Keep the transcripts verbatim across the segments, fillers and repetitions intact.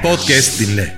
Podcast dinle.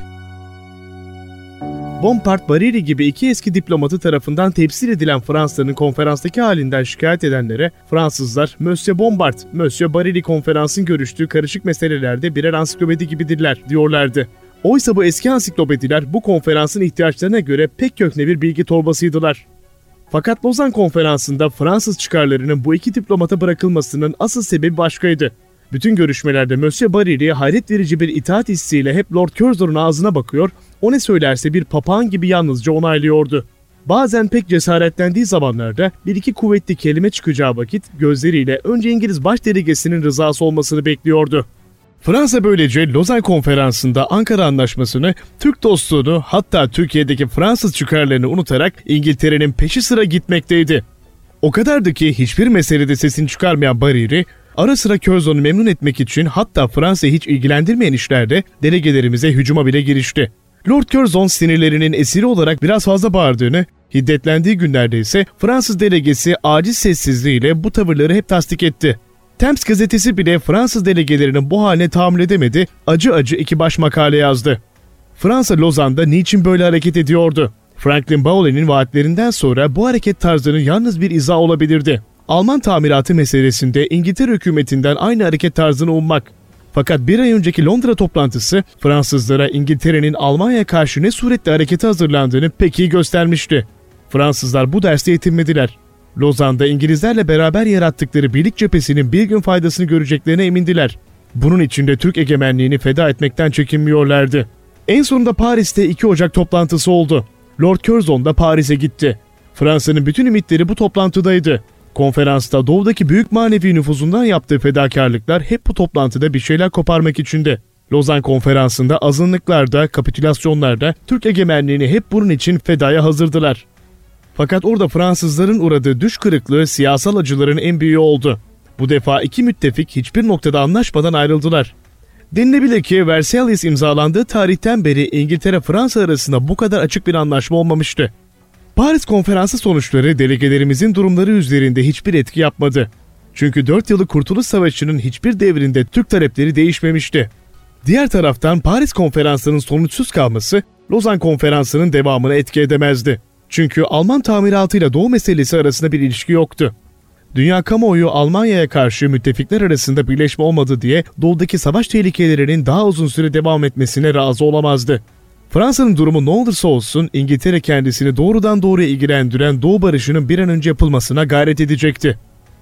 Bompard Bariri gibi iki eski diplomatı tarafından temsil edilen Fransa'nın konferanstaki halinden şikayet edenlere Fransızlar Monsieur Bompard, Monsieur Bariri konferansın görüştüğü karışık meselelerde birer ansiklopedi gibidirler diyorlardı. Oysa bu eski ansiklopediler bu konferansın ihtiyaçlarına göre pek köhne bir bilgi torbasıydılar. Fakat Lozan Konferansı'nda Fransız çıkarlarının bu iki diplomata bırakılmasının asıl sebebi başkaydı. Bütün görüşmelerde Monsieur Bariri hayret verici bir itaat hissiyle hep Lord Curzon'un ağzına bakıyor, o ne söylerse bir papağan gibi yalnızca onaylıyordu. Bazen pek cesaretlendiği zamanlarda bir iki kuvvetli kelime çıkacağı vakit gözleriyle önce İngiliz Başdelegesinin rızası olmasını bekliyordu. Fransa böylece Lozan Konferansı'nda Ankara Anlaşması'nı, Türk dostluğunu, hatta Türkiye'deki Fransız çıkarlarını unutarak İngiltere'nin peşi sıra gitmekteydi. O kadardı ki hiçbir meselede sesini çıkarmayan Bariri, ara sıra Curzon'u memnun etmek için hatta Fransa'yı hiç ilgilendirmeyen işlerde delegelerimize hücuma bile girişti. Lord Curzon sinirlerinin esiri olarak biraz fazla bağırdığını, hiddetlendiği günlerde ise Fransız delegesi aciz sessizliğiyle bu tavırları hep tasdik etti. Temps gazetesi bile Fransız delegelerinin bu haline tahammül edemedi, acı acı iki baş makale yazdı. Fransa Lozan'da niçin böyle hareket ediyordu? Franklin Baule'nin vaatlerinden sonra bu hareket tarzının yalnız bir izah olabilirdi. Alman tamiratı meselesinde İngiltere hükümetinden aynı hareket tarzını ummak. Fakat bir ay önceki Londra toplantısı Fransızlara İngiltere'nin Almanya'ya karşı ne suretle harekete hazırlandığını pek iyi göstermişti. Fransızlar bu derste yetinmediler. Lozan'da İngilizlerle beraber yarattıkları birlik cephesinin bir gün faydasını göreceklerine emindiler. Bunun için de Türk egemenliğini feda etmekten çekinmiyorlardı. En sonunda Paris'te iki Ocak toplantısı oldu. Lord Curzon da Paris'e gitti. Fransa'nın bütün ümitleri bu toplantıdaydı. Konferansta doğudaki büyük manevi nüfuzundan yaptığı fedakarlıklar hep bu toplantıda bir şeyler koparmak içindi. Lozan Konferansı'nda azınlıklarda, kapitülasyonlarda Türk egemenliğini hep bunun için fedaya hazırdılar. Fakat orada Fransızların uğradığı düş kırıklığı siyasal acıların en büyüğü oldu. Bu defa iki müttefik hiçbir noktada anlaşmadan ayrıldılar. Denilebilir ki Versailles imzalandığı tarihten beri İngiltere-Fransa arasında bu kadar açık bir anlaşma olmamıştı. Paris Konferansı sonuçları delegelerimizin durumları üzerinde hiçbir etki yapmadı. Çünkü dört yıllık Kurtuluş Savaşı'nın hiçbir devrinde Türk talepleri değişmemişti. Diğer taraftan Paris Konferansı'nın sonuçsuz kalması Lozan Konferansı'nın devamını etki edemezdi. Çünkü Alman tamiratıyla Doğu meselesi arasında bir ilişki yoktu. Dünya kamuoyu Almanya'ya karşı müttefikler arasında birleşme olmadı diye Doğu'daki savaş tehlikelerinin daha uzun süre devam etmesine razı olamazdı. Fransa'nın durumu ne olursa olsun İngiltere kendisini doğrudan doğruya ilgilendiren Doğu barışının bir an önce yapılmasına gayret edecekti.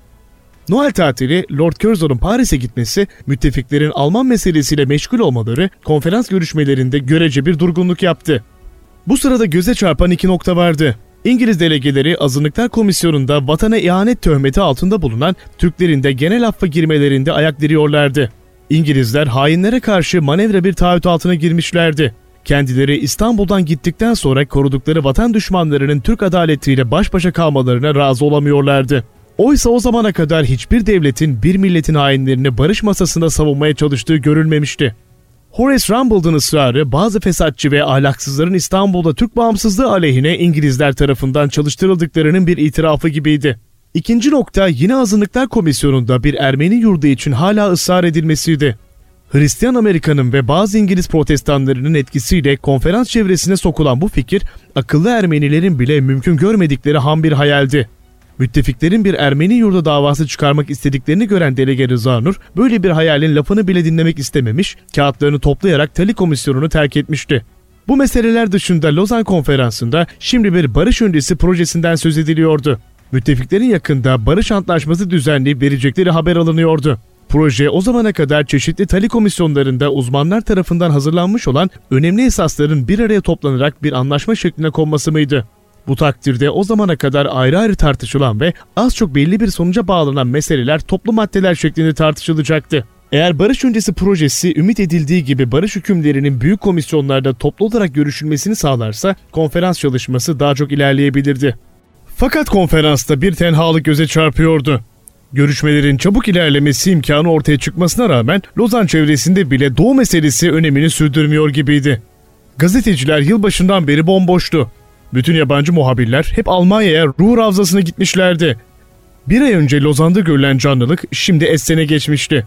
Noel tatili, Lord Curzon'un Paris'e gitmesi, müttefiklerin Alman meselesiyle meşgul olmaları konferans görüşmelerinde görece bir durgunluk yaptı. Bu sırada göze çarpan iki nokta vardı. İngiliz delegeleri Azınlıklar Komisyonu'nda vatana ihanet töhmeti altında bulunan Türklerin de genel affa girmelerinde ayak diriyorlardı. İngilizler hainlere karşı manevra bir taahhüt altına girmişlerdi. Kendileri İstanbul'dan gittikten sonra korudukları vatan düşmanlarının Türk adaletiyle baş başa kalmalarına razı olamıyorlardı. Oysa o zamana kadar hiçbir devletin bir milletin hainlerini barış masasında savunmaya çalıştığı görülmemişti. Horace Rumbledon ısrarı bazı fesatçı ve ahlaksızların İstanbul'da Türk bağımsızlığı aleyhine İngilizler tarafından çalıştırıldıklarının bir itirafı gibiydi. İkinci nokta yine Azınlıklar Komisyonu'nda bir Ermeni yurdu için hala ısrar edilmesiydi. Hristiyan Amerika'nın ve bazı İngiliz protestanlarının etkisiyle konferans çevresine sokulan bu fikir, akıllı Ermenilerin bile mümkün görmedikleri ham bir hayaldi. Müttefiklerin bir Ermeni yurdu davası çıkarmak istediklerini gören delege Rıza Nur, böyle bir hayalin lafını bile dinlemek istememiş, kağıtlarını toplayarak Tali Komisyonu'nu terk etmişti. Bu meseleler dışında Lozan Konferansı'nda şimdi bir barış öncesi projesinden söz ediliyordu. Müttefiklerin yakında barış antlaşması düzenleyip verecekleri haber alınıyordu. Proje o zamana kadar çeşitli Tali komisyonlarında uzmanlar tarafından hazırlanmış olan önemli esasların bir araya toplanarak bir anlaşma şekline konması mıydı? Bu takdirde o zamana kadar ayrı ayrı tartışılan ve az çok belli bir sonuca bağlanan meseleler toplu maddeler şeklinde tartışılacaktı. Eğer barış öncesi projesi ümit edildiği gibi barış hükümlerinin büyük komisyonlarda toplu olarak görüşülmesini sağlarsa konferans çalışması daha çok ilerleyebilirdi. Fakat konferansta bir tenhalık göze çarpıyordu. Görüşmelerin çabuk ilerlemesi imkanı ortaya çıkmasına rağmen Lozan çevresinde bile Doğu meselesi önemini sürdürmüyor gibiydi. Gazeteciler yılbaşından beri bomboştu. Bütün yabancı muhabirler hep Almanya'ya Ruhr Havzası'na gitmişlerdi. Bir ay önce Lozan'da görülen canlılık şimdi Essen'e geçmişti.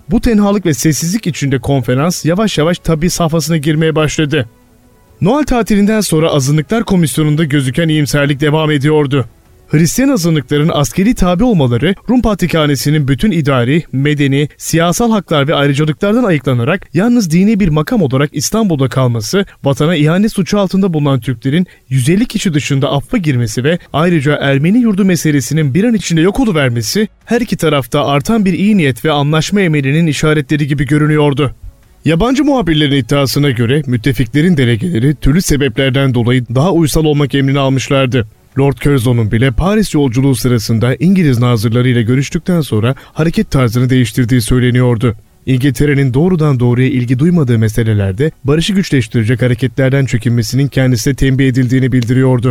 Bu tenhalık ve sessizlik içinde konferans yavaş yavaş tabi safhasına girmeye başladı. Noel tatilinden sonra Azınlıklar Komisyonu'nda gözüken iyimserlik devam ediyordu. Hristiyan azınlıkların askeri tabi olmaları Rum Patrikhanesi'nin bütün idari, medeni, siyasal haklar ve ayrıcalıklardan ayıklanarak yalnız dini bir makam olarak İstanbul'da kalması, vatana ihanet suçu altında bulunan Türklerin yüz elli kişi dışında affa girmesi ve ayrıca Ermeni yurdu meselesinin bir an içinde yok oluvermesi, her iki tarafta artan bir iyi niyet ve anlaşma emelinin işaretleri gibi görünüyordu. Yabancı muhabirlerin iddiasına göre müttefiklerin delegeleri türlü sebeplerden dolayı daha uysal olmak emrini almışlardı. Lord Curzon'un bile Paris yolculuğu sırasında İngiliz nazırları ile görüştükten sonra hareket tarzını değiştirdiği söyleniyordu. İngiltere'nin doğrudan doğruya ilgi duymadığı meselelerde barışı güçleştirecek hareketlerden çekinmesinin kendisine tembih edildiğini bildiriyordu.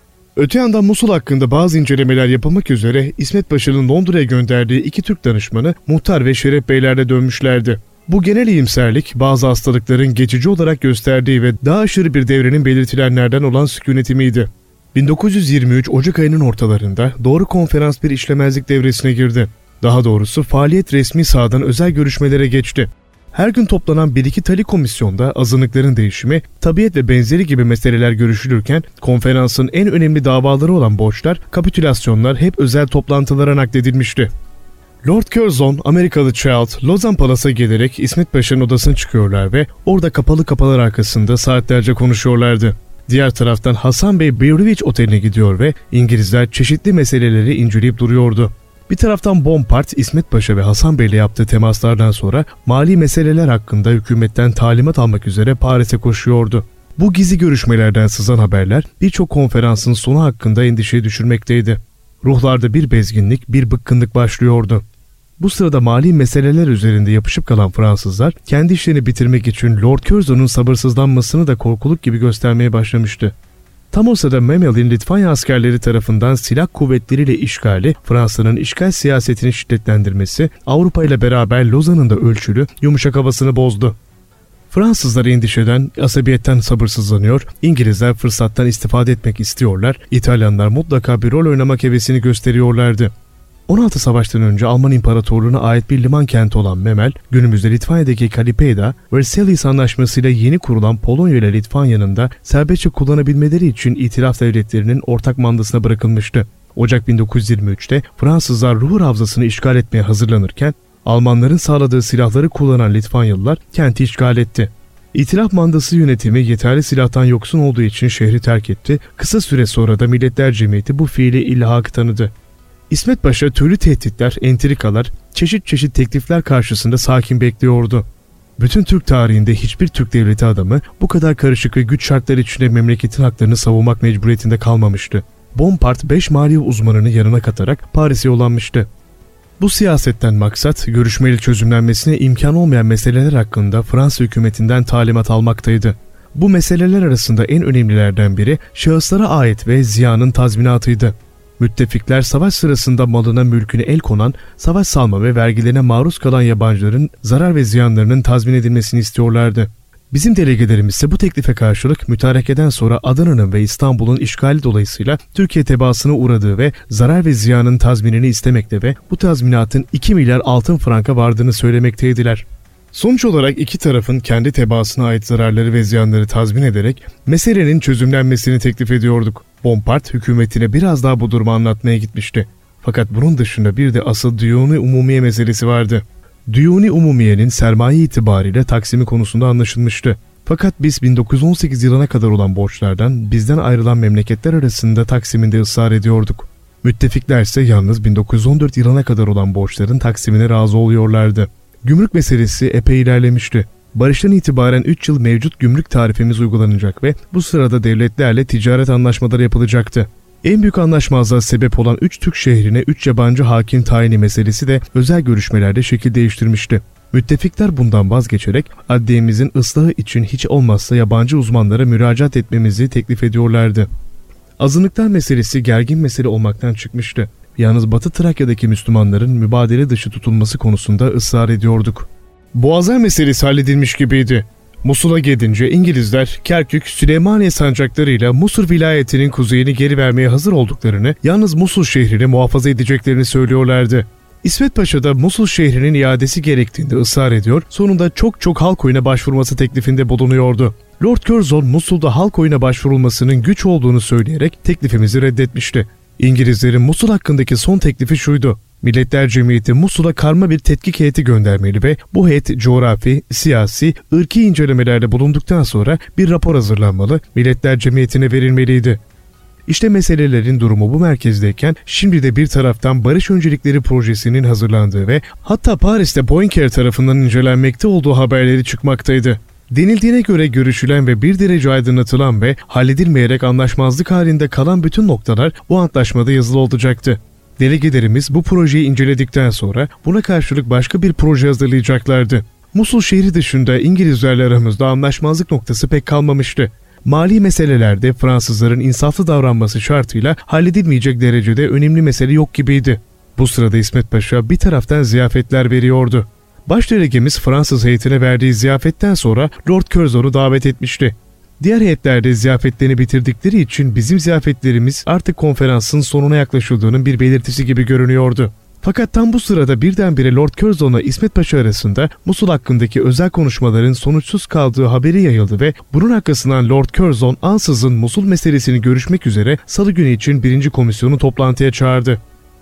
Öte yandan Musul hakkında bazı incelemeler yapılmak üzere İsmet Paşa'nın Londra'ya gönderdiği iki Türk danışmanı Muhtar ve Şeref Beyler'le dönmüşlerdi. Bu genel iyimserlik bazı hastalıkların geçici olarak gösterdiği ve daha aşırı bir devrenin belirtilenlerden olan sükunetimiydi. bin dokuz yüz yirmi üç Ocak ayının ortalarında Doğru Konferans bir işlemezlik devresine girdi. Daha doğrusu faaliyet resmi sahadan özel görüşmelere geçti. Her gün toplanan bir iki tali komisyonda azınlıkların değişimi, tabiat ve benzeri gibi meseleler görüşülürken konferansın en önemli davaları olan borçlar, kapitülasyonlar hep özel toplantılara nakledilmişti. Lord Curzon, Amerikalı Child, Lozan Palas'a gelerek İsmet Paşa'nın odasına çıkıyorlar ve orada kapalı kapılar arkasında saatlerce konuşuyorlardı. Diğer taraftan Hasan Bey Beyruvich Oteli'ne gidiyor ve İngilizler çeşitli meseleleri inceleyip duruyordu. Bir taraftan Bonaparte, İsmet Paşa ve Hasan Bey ile yaptığı temaslardan sonra mali meseleler hakkında hükümetten talimat almak üzere Paris'e koşuyordu. Bu gizli görüşmelerden sızan haberler birçok konferansın sonu hakkında endişeye düşürmekteydi. Ruhlarda bir bezginlik, bir bıkkınlık başlıyordu. Bu sırada mali meseleler üzerinde yapışıp kalan Fransızlar kendi işlerini bitirmek için Lord Curzon'un sabırsızlanmasını da korkuluk gibi göstermeye başlamıştı. Tam o sırada Memel'in Litvanya askerleri tarafından silah kuvvetleriyle işgali, Fransa'nın işgal siyasetini şiddetlendirmesi, Avrupa ile beraber Lozan'ın da ölçülü, yumuşak havasını bozdu. Fransızlar endişeden, asabiyetten sabırsızlanıyor, İngilizler fırsattan istifade etmek istiyorlar, İtalyanlar mutlaka bir rol oynamak hevesini gösteriyorlardı. on altı Savaş'tan önce Alman İmparatorluğu'na ait bir liman kenti olan Memel, günümüzde Litvanya'daki Klaipėda, Versailles Anlaşması'yla yeni kurulan Polonya ile Litvanya'nın da serbestçe kullanabilmeleri için itilaf devletlerinin ortak mandasına bırakılmıştı. Ocak bin dokuz yüz yirmi üç'te Fransızlar Ruhr Havzası'nı işgal etmeye hazırlanırken, Almanların sağladığı silahları kullanan Litvanyalılar kenti işgal etti. İtilaf mandası yönetimi yeterli silahtan yoksun olduğu için şehri terk etti. Kısa süre sonra da Milletler Cemiyeti bu fiili ilhakı tanıdı. İsmet Paşa türlü tehditler, entrikalar, çeşit çeşit teklifler karşısında sakin bekliyordu. Bütün Türk tarihinde hiçbir Türk devleti adamı bu kadar karışık ve güç şartları içinde memleketin haklarını savunmak mecburiyetinde kalmamıştı. Bonaparte beş mali uzmanını yanına katarak Paris'e yollanmıştı. Bu siyasetten maksat, görüşmeli çözümlenmesine imkan olmayan meseleler hakkında Fransa hükümetinden talimat almaktaydı. Bu meseleler arasında en önemlilerden biri şahıslara ait ve ziyanın tazminatıydı. Müttefikler savaş sırasında malına mülküne el konan, savaş salma ve vergilerine maruz kalan yabancıların zarar ve ziyanlarının tazmin edilmesini istiyorlardı. Bizim delegelerimiz ise bu teklife karşılık mütarekeden sonra Adana'nın ve İstanbul'un işgali dolayısıyla Türkiye tebaasına uğradığı ve zarar ve ziyanın tazminini istemekte ve bu tazminatın iki milyar altın franka vardığını söylemekteydiler. Sonuç olarak iki tarafın kendi tebaasına ait zararları ve ziyanları tazmin ederek meselenin çözümlenmesini teklif ediyorduk. Bonaparte hükümetine biraz daha bu durumu anlatmaya gitmişti. Fakat bunun dışında bir de asıl Diyuni Umumiye meselesi vardı. Diyuni Umumiye'nin sermaye itibariyle taksimi konusunda anlaşılmıştı. Fakat biz bin dokuz yüz on sekiz yılına kadar olan borçlardan bizden ayrılan memleketler arasında taksiminde ısrar ediyorduk. Müttefikler ise yalnız bin dokuz yüz on dört yılına kadar olan borçların taksimine razı oluyorlardı. Gümrük meselesi epey ilerlemişti. Barıştan itibaren üç yıl mevcut gümrük tarifemiz uygulanacak ve bu sırada devletlerle ticaret anlaşmaları yapılacaktı. En büyük anlaşmazlığa sebep olan üç Türk şehrine üç yabancı hakim tayini meselesi de özel görüşmelerde şekil değiştirmişti. Müttefikler bundan vazgeçerek adliyemizin ıslahı için hiç olmazsa yabancı uzmanlara müracaat etmemizi teklif ediyorlardı. Azınlıklar meselesi gergin mesele olmaktan çıkmıştı. Yalnız Batı Trakya'daki Müslümanların mübadele dışı tutulması konusunda ısrar ediyorduk. Boğazlar meselesi halledilmiş gibiydi. Musul'a gelince İngilizler Kerkük, Süleymaniye sancaklarıyla Musul vilayetinin kuzeyini geri vermeye hazır olduklarını, yalnız Musul şehrini muhafaza edeceklerini söylüyorlardı. İsmet Paşa da Musul şehrinin iadesi gerektiğinde ısrar ediyor, sonunda çok çok halk oyuna başvurması teklifinde bulunuyordu. Lord Curzon, Musul'da halk oyuna başvurulmasının güç olduğunu söyleyerek teklifimizi reddetmişti. İngilizlerin Musul hakkındaki son teklifi şuydu: Milletler Cemiyeti Musul'a karma bir tetkik heyeti göndermeli ve bu heyet coğrafi, siyasi, ırki incelemelerde bulunduktan sonra bir rapor hazırlanmalı, Milletler Cemiyeti'ne verilmeliydi. İşte meselelerin durumu bu merkezdeyken şimdi de bir taraftan Barış Öncelikleri Projesi'nin hazırlandığı ve hatta Paris'te Poincaré tarafından incelenmekte olduğu haberleri çıkmaktaydı. Denildiğine göre görüşülen ve bir derece aydınlatılan ve halledilmeyerek anlaşmazlık halinde kalan bütün noktalar bu antlaşmada yazılı olacaktı. Delegelerimiz bu projeyi inceledikten sonra buna karşılık başka bir proje hazırlayacaklardı. Musul şehri dışında İngilizlerle aramızda anlaşmazlık noktası pek kalmamıştı. Mali meselelerde Fransızların insaflı davranması şartıyla halledilmeyecek derecede önemli mesele yok gibiydi. Bu sırada İsmet Paşa bir taraftan ziyafetler veriyordu. Başdelegemiz Fransız heyetine verdiği ziyafetten sonra Lord Curzon'u davet etmişti. Diğer heyetlerde ziyafetlerini bitirdikleri için bizim ziyafetlerimiz artık konferansın sonuna yaklaşıldığının bir belirtisi gibi görünüyordu. Fakat tam bu sırada birdenbire Lord Curzon'la İsmet Paşa arasında Musul hakkındaki özel konuşmaların sonuçsuz kaldığı haberi yayıldı ve bunun arkasından Lord Curzon ansızın Musul meselesini görüşmek üzere Salı günü için birinci komisyonu toplantıya çağırdı.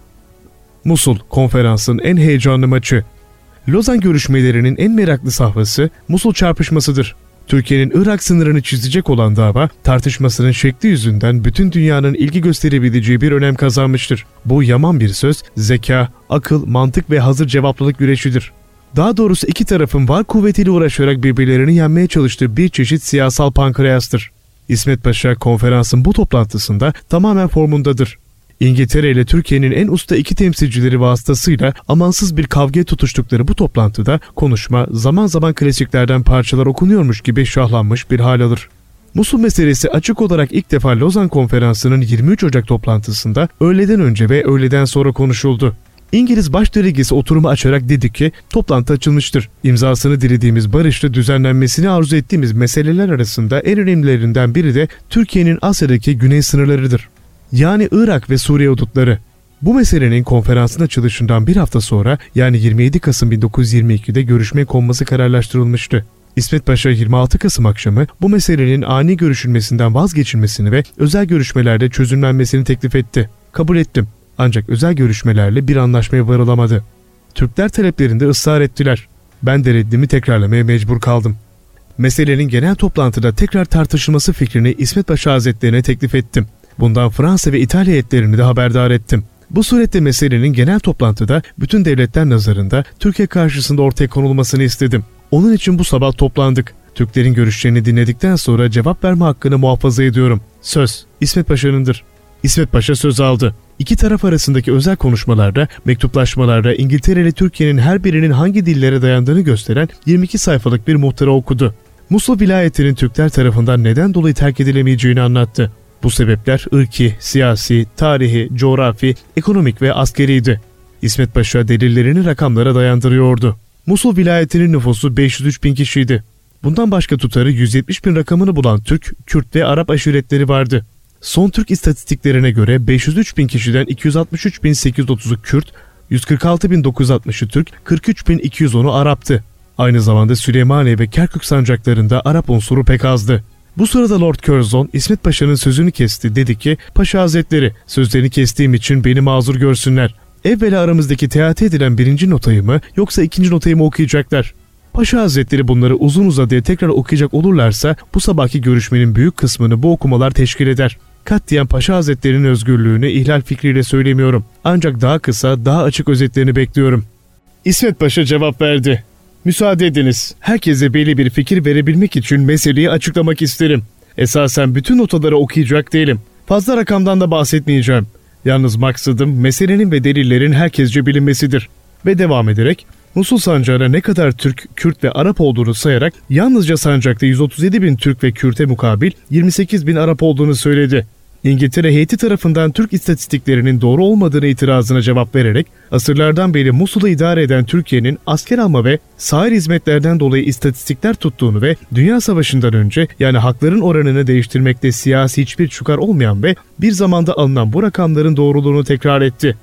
Musul, konferansın en heyecanlı maçı. Lozan görüşmelerinin en meraklı safhası Musul çarpışmasıdır. Türkiye'nin Irak sınırını çizecek olan dava, tartışmasının şekli yüzünden bütün dünyanın ilgi gösterebileceği bir önem kazanmıştır. Bu yaman bir söz, zeka, akıl, mantık ve hazır cevaplılık güreşidir. Daha doğrusu iki tarafın var kuvvetiyle uğraşarak birbirlerini yenmeye çalıştığı bir çeşit siyasal pankreastır. İsmet Paşa konferansın bu toplantısında tamamen formundadır. İngiltere ile Türkiye'nin en usta iki temsilcileri vasıtasıyla amansız bir kavgaya tutuştukları bu toplantıda konuşma zaman zaman klasiklerden parçalar okunuyormuş gibi şahlanmış bir hal alır. Musul meselesi açık olarak ilk defa Lozan Konferansı'nın yirmi üç Ocak toplantısında öğleden önce ve öğleden sonra konuşuldu. İngiliz başdelegesi oturumu açarak dedi ki toplantı açılmıştır. İmzasını dilediğimiz barışla düzenlenmesini arzu ettiğimiz meseleler arasında en önemlilerinden biri de Türkiye'nin Asya'daki güney sınırlarıdır. Yani Irak ve Suriye hudutları. Bu meselenin konferansın açılışından bir hafta sonra yani yirmi yedi Kasım bin dokuz yüz yirmi iki'de görüşmeye konması kararlaştırılmıştı. İsmet Paşa yirmi altı Kasım akşamı bu meselenin ani görüşülmesinden vazgeçilmesini ve özel görüşmelerde çözümlenmesini teklif etti. Kabul ettim. Ancak özel görüşmelerle bir anlaşmaya varılamadı. Türkler taleplerinde ısrar ettiler. Ben de reddimi tekrarlamaya mecbur kaldım. Meselenin genel toplantıda tekrar tartışılması fikrini İsmet Paşa Hazretlerine teklif ettim. Bundan Fransa ve İtalya heyetlerini de haberdar ettim. Bu surette meselenin genel toplantıda bütün devletler nazarında Türkiye karşısında ortaya konulmasını istedim. Onun için bu sabah toplandık. Türklerin görüşlerini dinledikten sonra cevap verme hakkını muhafaza ediyorum. Söz İsmet Paşa'nındır. İsmet Paşa söz aldı. İki taraf arasındaki özel konuşmalarda, mektuplaşmalarda İngiltere ile Türkiye'nin her birinin hangi dillere dayandığını gösteren yirmi iki sayfalık bir muhtara okudu. Musul vilayetinin Türkler tarafından neden dolayı terk edilemeyeceğini anlattı. Bu sebepler ırki, siyasi, tarihi, coğrafi, ekonomik ve askeriydi. İsmet Paşa delillerini rakamlara dayandırıyordu. Musul vilayetinin nüfusu beş yüz üç bin kişiydi. Bundan başka tutarı yüz yetmiş bin rakamını bulan Türk, Kürt ve Arap aşiretleri vardı. Son Türk istatistiklerine göre beş yüz üç bin kişiden iki yüz altmış üç bin sekiz yüz otuzu Kürt, yüz kırk altı bin dokuz yüz altmışı Türk, kırk üç bin iki yüz onu Arap'tı. Aynı zamanda Süleymaniye ve Kerkük sancaklarında Arap unsuru pek azdı. Bu sırada Lord Curzon İsmet Paşa'nın sözünü kesti, dedi ki Paşa Hazretleri sözlerini kestiğim için beni mazur görsünler. Evvela aramızdaki teati edilen birinci notayı mı yoksa ikinci notayı mı okuyacaklar? Paşa Hazretleri bunları uzun uzadıya tekrar okuyacak olurlarsa bu sabahki görüşmenin büyük kısmını bu okumalar teşkil eder. Katiyen Paşa Hazretleri'nin özgürlüğünü ihlal fikriyle söylemiyorum. Ancak daha kısa, daha açık özetlerini bekliyorum. İsmet Paşa cevap verdi. Müsaade ediniz. Herkese belli bir fikir verebilmek için meseleyi açıklamak isterim. Esasen bütün notaları okuyacak değilim. Fazla rakamdan da bahsetmeyeceğim. Yalnız maksadım meselenin ve delillerin herkesce bilinmesidir. Ve devam ederek Musul sancağına ne kadar Türk, Kürt ve Arap olduğunu sayarak yalnızca sancakta yüz otuz yedi bin Türk ve Kürt'e mukabil yirmi sekiz bin Arap olduğunu söyledi. İngiltere heyeti tarafından Türk istatistiklerinin doğru olmadığını itirazına cevap vererek asırlardan beri Musul'u idare eden Türkiye'nin asker alma ve sair hizmetlerden dolayı istatistikler tuttuğunu ve Dünya Savaşı'ndan önce yani hakların oranını değiştirmekte siyasi hiçbir çıkar olmayan ve bir zamanda alınan bu rakamların doğruluğunu tekrar etti.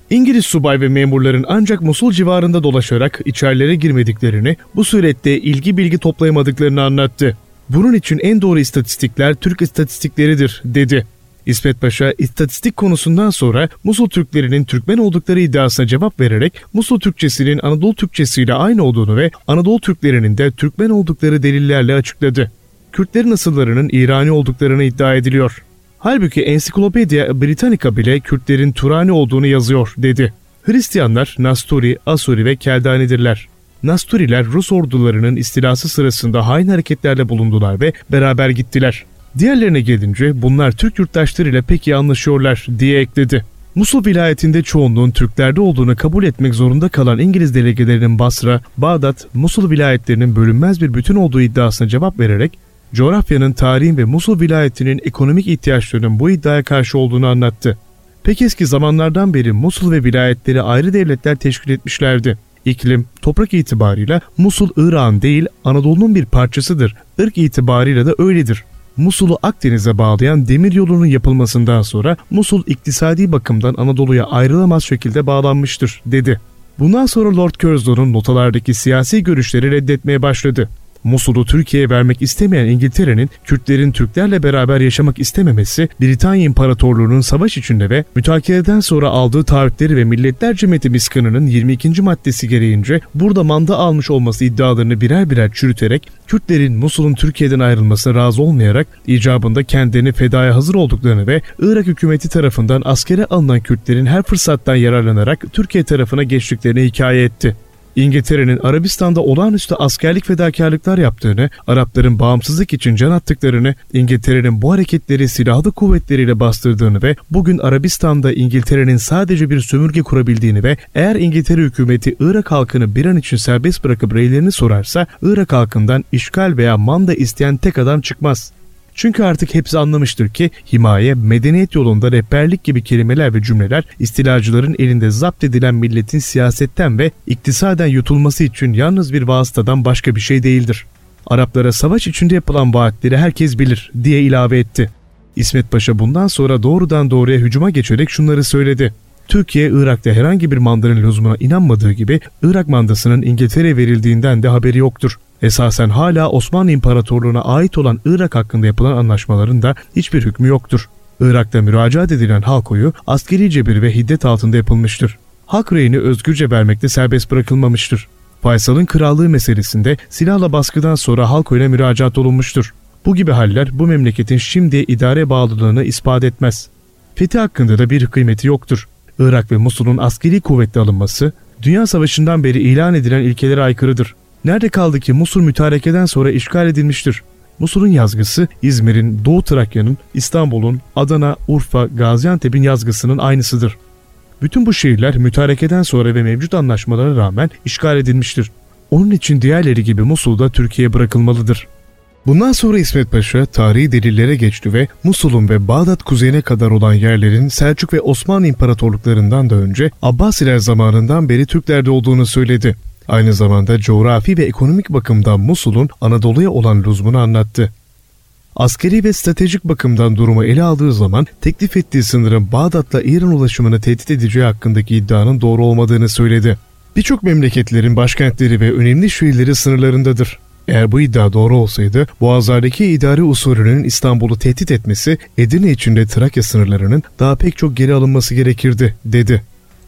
İngiliz subay ve memurların ancak Musul civarında dolaşarak içerilere girmediklerini, bu surette ilgi bilgi toplayamadıklarını anlattı. Bunun için en doğru istatistikler Türk istatistikleridir, dedi. İsmet Paşa, istatistik konusundan sonra Musul Türklerinin Türkmen oldukları iddiasına cevap vererek Musul Türkçesinin Anadolu Türkçesiyle aynı olduğunu ve Anadolu Türklerinin de Türkmen oldukları delillerle açıkladı. Kürtlerin asıllarının İrani olduklarını iddia ediliyor. Halbuki Encyclopedia Britannica bile Kürtlerin Turani olduğunu yazıyor, dedi. Hristiyanlar Nasturi, Asuri ve Keldanidirler. Nasturiler Rus ordularının istilası sırasında hain hareketlerle bulundular ve beraber gittiler. Diğerlerine gelince bunlar Türk yurttaşlarıyla pek iyi anlaşıyorlar, diye ekledi. Musul vilayetinde çoğunluğun Türklerde olduğunu kabul etmek zorunda kalan İngiliz delegelerinin Basra, Bağdat, Musul vilayetlerinin bölünmez bir bütün olduğu iddiasına cevap vererek, coğrafyanın, tarihin ve Musul vilayetinin ekonomik ihtiyaçlarının bu iddiaya karşı olduğunu anlattı. Pek eski zamanlardan beri Musul ve vilayetleri ayrı devletler teşkil etmişlerdi. İklim, toprak itibarıyla Musul Irak'ın değil Anadolu'nun bir parçasıdır. Irk itibarıyla da öyledir. Musul'u Akdeniz'e bağlayan demir yolunun yapılmasından sonra Musul iktisadi bakımdan Anadolu'ya ayrılamaz şekilde bağlanmıştır, dedi. Bundan sonra Lord Curzon'un notalardaki siyasi görüşleri reddetmeye başladı. Musul'u Türkiye'ye vermek istemeyen İngiltere'nin Kürtlerin Türklerle beraber yaşamak istememesi, Britanya İmparatorluğu'nun savaş içinde ve mütakereden sonra aldığı taahhütleri ve Milletler Cemiyeti Miskını'nın yirmi ikinci maddesi gereğince burada manda almış olması iddialarını birer birer çürüterek, Kürtlerin Musul'un Türkiye'den ayrılmasına razı olmayarak icabında kendilerini fedaya hazır olduklarını ve Irak hükümeti tarafından askere alınan Kürtlerin her fırsattan yararlanarak Türkiye tarafına geçtiklerini hikaye etti. İngiltere'nin Arabistan'da olağanüstü askerlik fedakarlıklar yaptığını, Arapların bağımsızlık için can attıklarını, İngiltere'nin bu hareketleri silahlı kuvvetleriyle bastırdığını ve bugün Arabistan'da İngiltere'nin sadece bir sömürge kurabildiğini ve eğer İngiltere hükümeti Irak halkını bir an için serbest bırakıp reylerini sorarsa, Irak halkından işgal veya manda isteyen tek adam çıkmaz. Çünkü artık hepsi anlamıştır ki himaye, medeniyet yolunda rehberlik gibi kelimeler ve cümleler istilacıların elinde zapt edilen milletin siyasetten ve iktisaden yutulması için yalnız bir vasıtadan başka bir şey değildir. Araplara savaş içinde yapılan vaatleri herkes bilir, diye ilave etti. İsmet Paşa bundan sonra doğrudan doğruya hücuma geçerek şunları söyledi. Türkiye, Irak'ta herhangi bir mandanın lüzumuna inanmadığı gibi Irak mandasının İngiltere'ye verildiğinden de haberi yoktur. Esasen hala Osmanlı İmparatorluğu'na ait olan Irak hakkında yapılan anlaşmaların da hiçbir hükmü yoktur. Irak'ta müracaat edilen halk oyu askeri cebir ve hiddet altında yapılmıştır. Halk reyini özgürce vermekte serbest bırakılmamıştır. Faysal'ın krallığı meselesinde silahla baskıdan sonra halk oyuna müracaat olunmuştur. Bu gibi haller bu memleketin şimdiye idare bağlılığını ispat etmez. Fethi hakkında da bir kıymeti yoktur. Irak ve Musul'un askeri kuvvetle alınması, Dünya Savaşı'ndan beri ilan edilen ilkelere aykırıdır. Nerede kaldı ki Musul mütarekeden sonra işgal edilmiştir. Musul'un yazgısı İzmir'in, Doğu Trakya'nın, İstanbul'un, Adana, Urfa, Gaziantep'in yazgısının aynısıdır. Bütün bu şehirler mütarekeden sonra ve mevcut anlaşmalara rağmen işgal edilmiştir. Onun için diğerleri gibi Musul da Türkiye'ye bırakılmalıdır. Bundan sonra İsmet Paşa tarihi delillere geçti ve Musul'un ve Bağdat kuzeyine kadar olan yerlerin Selçuk ve Osmanlı İmparatorluklarından da önce Abbasiler zamanından beri Türklerde olduğunu söyledi. Aynı zamanda coğrafi ve ekonomik bakımdan Musul'un Anadolu'ya olan lüzumunu anlattı. Askeri ve stratejik bakımdan durumu ele aldığı zaman teklif ettiği sınırın Bağdat'la İran ulaşımını tehdit edeceği hakkındaki iddianın doğru olmadığını söyledi. Birçok memleketlerin başkentleri ve önemli şehirleri sınırlarındadır. Eğer bu iddia doğru olsaydı, Boğazlar'daki idari usulünün İstanbul'u tehdit etmesi, Edirne içinde Trakya sınırlarının daha pek çok geri alınması gerekirdi, dedi.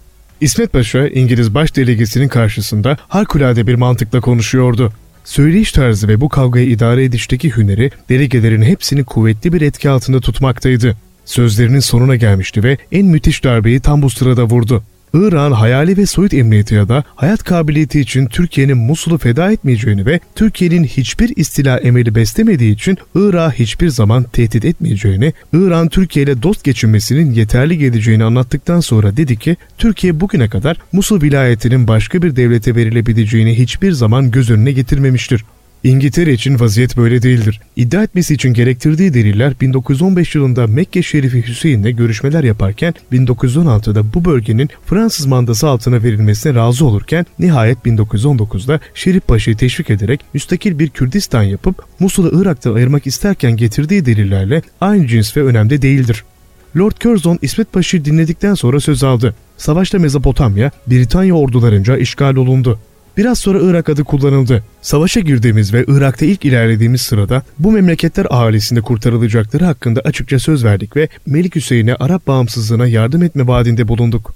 İsmet Paşa, İngiliz baş delegesinin karşısında harikulade bir mantıkla konuşuyordu. Söyleyiş tarzı ve bu kavgayı idare edişteki hüneri, delegelerin hepsini kuvvetli bir etki altında tutmaktaydı. Sözlerinin sonuna gelmişti ve en müthiş darbeyi tam bu sırada vurdu. Irak'ın hayali ve soyut emniyeti ya da hayat kabiliyeti için Türkiye'nin Musul'u feda etmeyeceğini ve Türkiye'nin hiçbir istila emeli beslemediği için Irak'ı hiçbir zaman tehdit etmeyeceğini, Irak'ın Türkiye ile dost geçinmesinin yeterli geleceğini anlattıktan sonra dedi ki, Türkiye bugüne kadar Musul vilayetinin başka bir devlete verilebileceğini hiçbir zaman göz önüne getirmemiştir. İngiltere için vaziyet böyle değildir. İddia etmesi için gerektirdiği deliller bin dokuz yüz on beş yılında Mekke Şerifi Hüseyin'le görüşmeler yaparken bin dokuz yüz on altıda bu bölgenin Fransız mandası altına verilmesine razı olurken nihayet bin dokuz yüz on dokuzda Şerif Paşa'yı teşvik ederek müstakil bir Kürdistan yapıp Musul'u Irak'tan ayırmak isterken getirdiği delillerle aynı cins ve önemde değildir. Lord Curzon İsmet Paşa'yı dinledikten sonra söz aldı. Savaşta Mezopotamya, Britanya ordularınca işgal olundu. Biraz sonra Irak adı kullanıldı. Savaşa girdiğimiz ve Irak'ta ilk ilerlediğimiz sırada bu memleketler ahalisinde kurtarılacakları hakkında açıkça söz verdik ve Melik Hüseyin'e Arap bağımsızlığına yardım etme vaadinde bulunduk.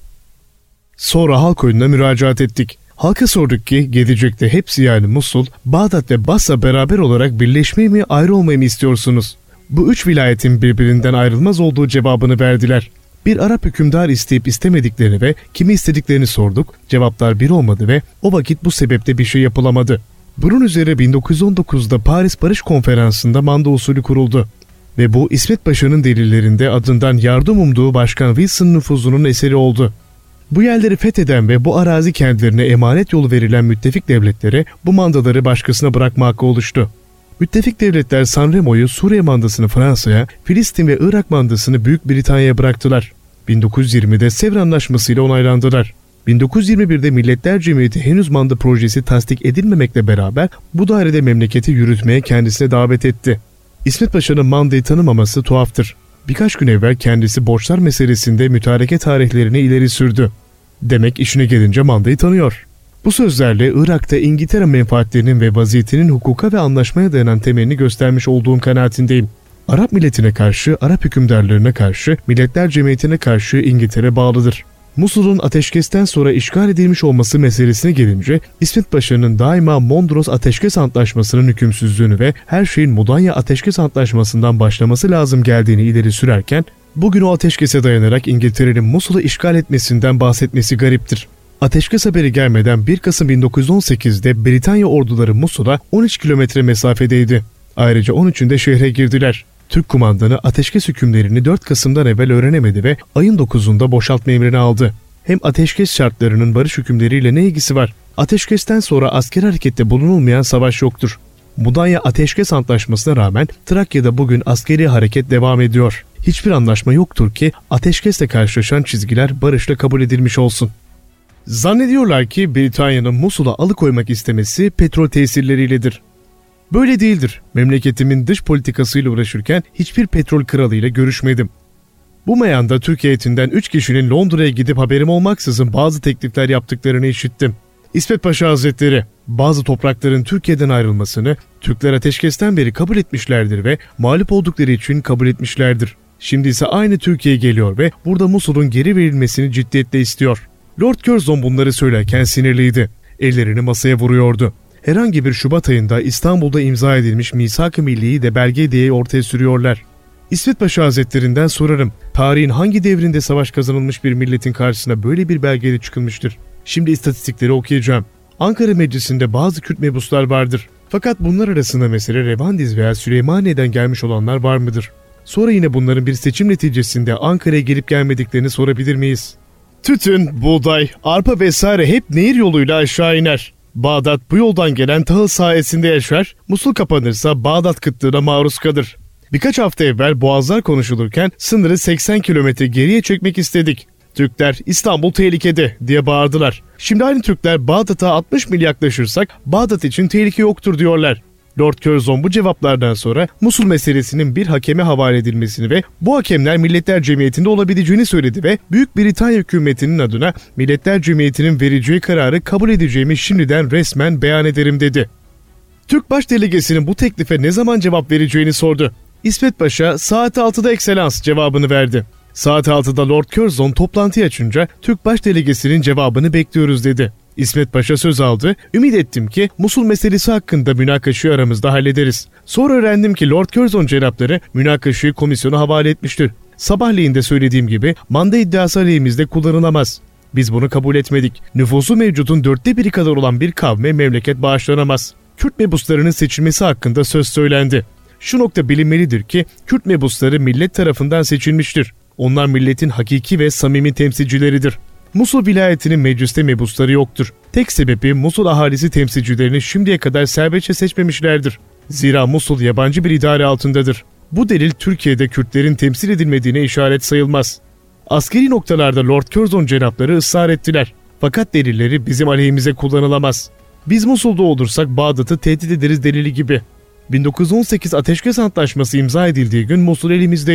Sonra halk oyununa müracaat ettik. Halka sorduk ki gelecekte hepsi yani Musul, Bağdat ve Basra beraber olarak birleşmeyi mi ayrı olmayı mı istiyorsunuz? Bu üç vilayetin birbirinden ayrılmaz olduğu cevabını verdiler. Bir Arap hükümdar isteyip istemediklerini ve kimi istediklerini sorduk. Cevaplar bir olmadı ve o vakit bu sebeple bir şey yapılamadı. Bunun üzerine bin dokuz yüz on dokuzda Paris Barış Konferansı'nda manda usulü kuruldu. Ve bu İsmet Paşa'nın delillerinde adından yardım umduğu Başkan Wilson nüfuzunun eseri oldu. Bu yerleri fetheden ve bu arazi kendilerine emanet yolu verilen müttefik devletlere bu mandaları başkasına bırakma hakkı oluştu. Müttefik devletler San Remo'yu, Suriye mandasını Fransa'ya, Filistin ve Irak mandasını Büyük Britanya'ya bıraktılar. bin dokuz yüz yirmide Sevr Anlaşması ile onaylandılar. bin dokuz yüz yirmi birde Milletler Cemiyeti henüz manda projesi tasdik edilmemekle beraber bu dairede memleketi yürütmeye kendisine davet etti. İsmet Paşa'nın mandayı tanımaması tuhaftır. Birkaç gün evvel kendisi borçlar meselesinde mütareke tarihlerini ileri sürdü. Demek işine gelince mandayı tanıyor. Bu sözlerle Irak'ta İngiltere menfaatlerinin ve vaziyetinin hukuka ve anlaşmaya dayanan temelini göstermiş olduğum kanaatindeyim. Arap milletine karşı, Arap hükümdarlarına karşı, Milletler Cemiyeti'ne karşı İngiltere bağlıdır. Musul'un ateşkesten sonra işgal edilmiş olması meselesine gelince İsmet Paşa'nın daima Mondros Ateşkes Antlaşması'nın hükümsüzlüğünü ve her şeyin Mudanya Ateşkes Antlaşması'ndan başlaması lazım geldiğini ileri sürerken, bugün o ateşkese dayanarak İngiltere'nin Musul'u işgal etmesinden bahsetmesi gariptir. Ateşkes haberi gelmeden bir Kasım bin dokuz yüz on sekizde Britanya orduları Musul'a on üç kilometre mesafedeydi. Ayrıca on üçünde şehre girdiler. Türk kumandanı ateşkes hükümlerini dört Kasım'dan evvel öğrenemedi ve ayın dokuzunda boşaltma emrini aldı. Hem ateşkes şartlarının barış hükümleriyle ne ilgisi var? Ateşkesten sonra asker harekette bulunulmayan savaş yoktur. Mudanya Ateşkes Antlaşması'na rağmen Trakya'da bugün askeri hareket devam ediyor. Hiçbir anlaşma yoktur ki ateşkesle karşılaşan çizgiler barışla kabul edilmiş olsun. Zannediyorlar ki Britanya'nın Musul'a alıkoymak istemesi petrol tesirleriyledir. Böyle değildir. Memleketimin dış politikasıyla uğraşırken hiçbir petrol kralıyla görüşmedim. Bu meyanda Türk heyetinden üç kişinin Londra'ya gidip haberim olmaksızın bazı teklifler yaptıklarını işittim. İsmet Paşa Hazretleri, bazı toprakların Türkiye'den ayrılmasını Türkler ateşkesten beri kabul etmişlerdir ve mağlup oldukları için kabul etmişlerdir. Şimdi ise aynı Türkiye geliyor ve burada Musul'un geri verilmesini ciddiyetle istiyor. Lord Curzon bunları söylerken sinirliydi. Ellerini masaya vuruyordu. Herhangi bir Şubat ayında İstanbul'da imza edilmiş Misak-ı Milli'yi de belge diye ortaya sürüyorlar. İsmet Paşa Hazretlerinden sorarım, tarihin hangi devrinde savaş kazanılmış bir milletin karşısına böyle bir belgeyle çıkılmıştır? Şimdi istatistikleri okuyacağım. Ankara Meclisi'nde bazı Kürt mebuslar vardır. Fakat bunlar arasında mesela Revandiz veya Süleymaniye'den gelmiş olanlar var mıdır? Sonra yine bunların bir seçim neticesinde Ankara'ya gelip gelmediklerini sorabilir miyiz? Tütün, buğday, arpa vesaire hep nehir yoluyla aşağı iner. Bağdat bu yoldan gelen tahıl sayesinde yaşar, Musul kapanırsa Bağdat kıtlığına maruz kalır. Birkaç hafta evvel boğazlar konuşulurken sınırı seksen kilometre geriye çekmek istedik. Türkler İstanbul tehlikede diye bağırdılar. Şimdi aynı Türkler Bağdat'a altmış mil yaklaşırsak Bağdat için tehlike yoktur diyorlar. Lord Curzon bu cevaplardan sonra Musul meselesinin bir hakeme havale edilmesini ve bu hakemler Milletler Cemiyeti'nde olabileceğini söyledi ve Büyük Britanya hükümetinin adına Milletler Cemiyeti'nin vereceği kararı kabul edeceğimi şimdiden resmen beyan ederim dedi. Türk baş delegesinin bu teklife ne zaman cevap vereceğini sordu. İsmet Paşa saat altıda ekselans cevabını verdi. Saat altıda Lord Curzon toplantıyı açınca Türk baş delegesinin cevabını bekliyoruz dedi. İsmet Paşa söz aldı. Ümit ettim ki Musul meselesi hakkında münakaşayı aramızda hallederiz. Sonra öğrendim ki Lord Curzon cenapları münakaşayı komisyona havale etmiştir. Sabahleyin de söylediğim gibi manda iddiası aleyhimizde kullanılamaz. Biz bunu kabul etmedik. Nüfusu mevcudun dörtte biri kadar olan bir kavme memleket bağışlanamaz. Kürt mebuslarının seçilmesi hakkında söz söylendi. Şu nokta bilinmelidir ki Kürt mebusları millet tarafından seçilmiştir. Onlar milletin hakiki ve samimi temsilcileridir. Musul vilayetinin mecliste mebusları yoktur. Tek sebebi Musul ahalisi temsilcilerini şimdiye kadar serbestçe seçmemişlerdir. Zira Musul yabancı bir idare altındadır. Bu delil Türkiye'de Kürtlerin temsil edilmediğine işaret sayılmaz. Askeri noktalarda Lord Curzon cenapları ısrar ettiler. Fakat delilleri bizim aleyhimize kullanılamaz. Biz Musul'da olursak Bağdat'ı tehdit ederiz delili gibi. bin dokuz yüz on sekiz Ateşkes Antlaşması imza edildiği gün Musul elimizdeydi.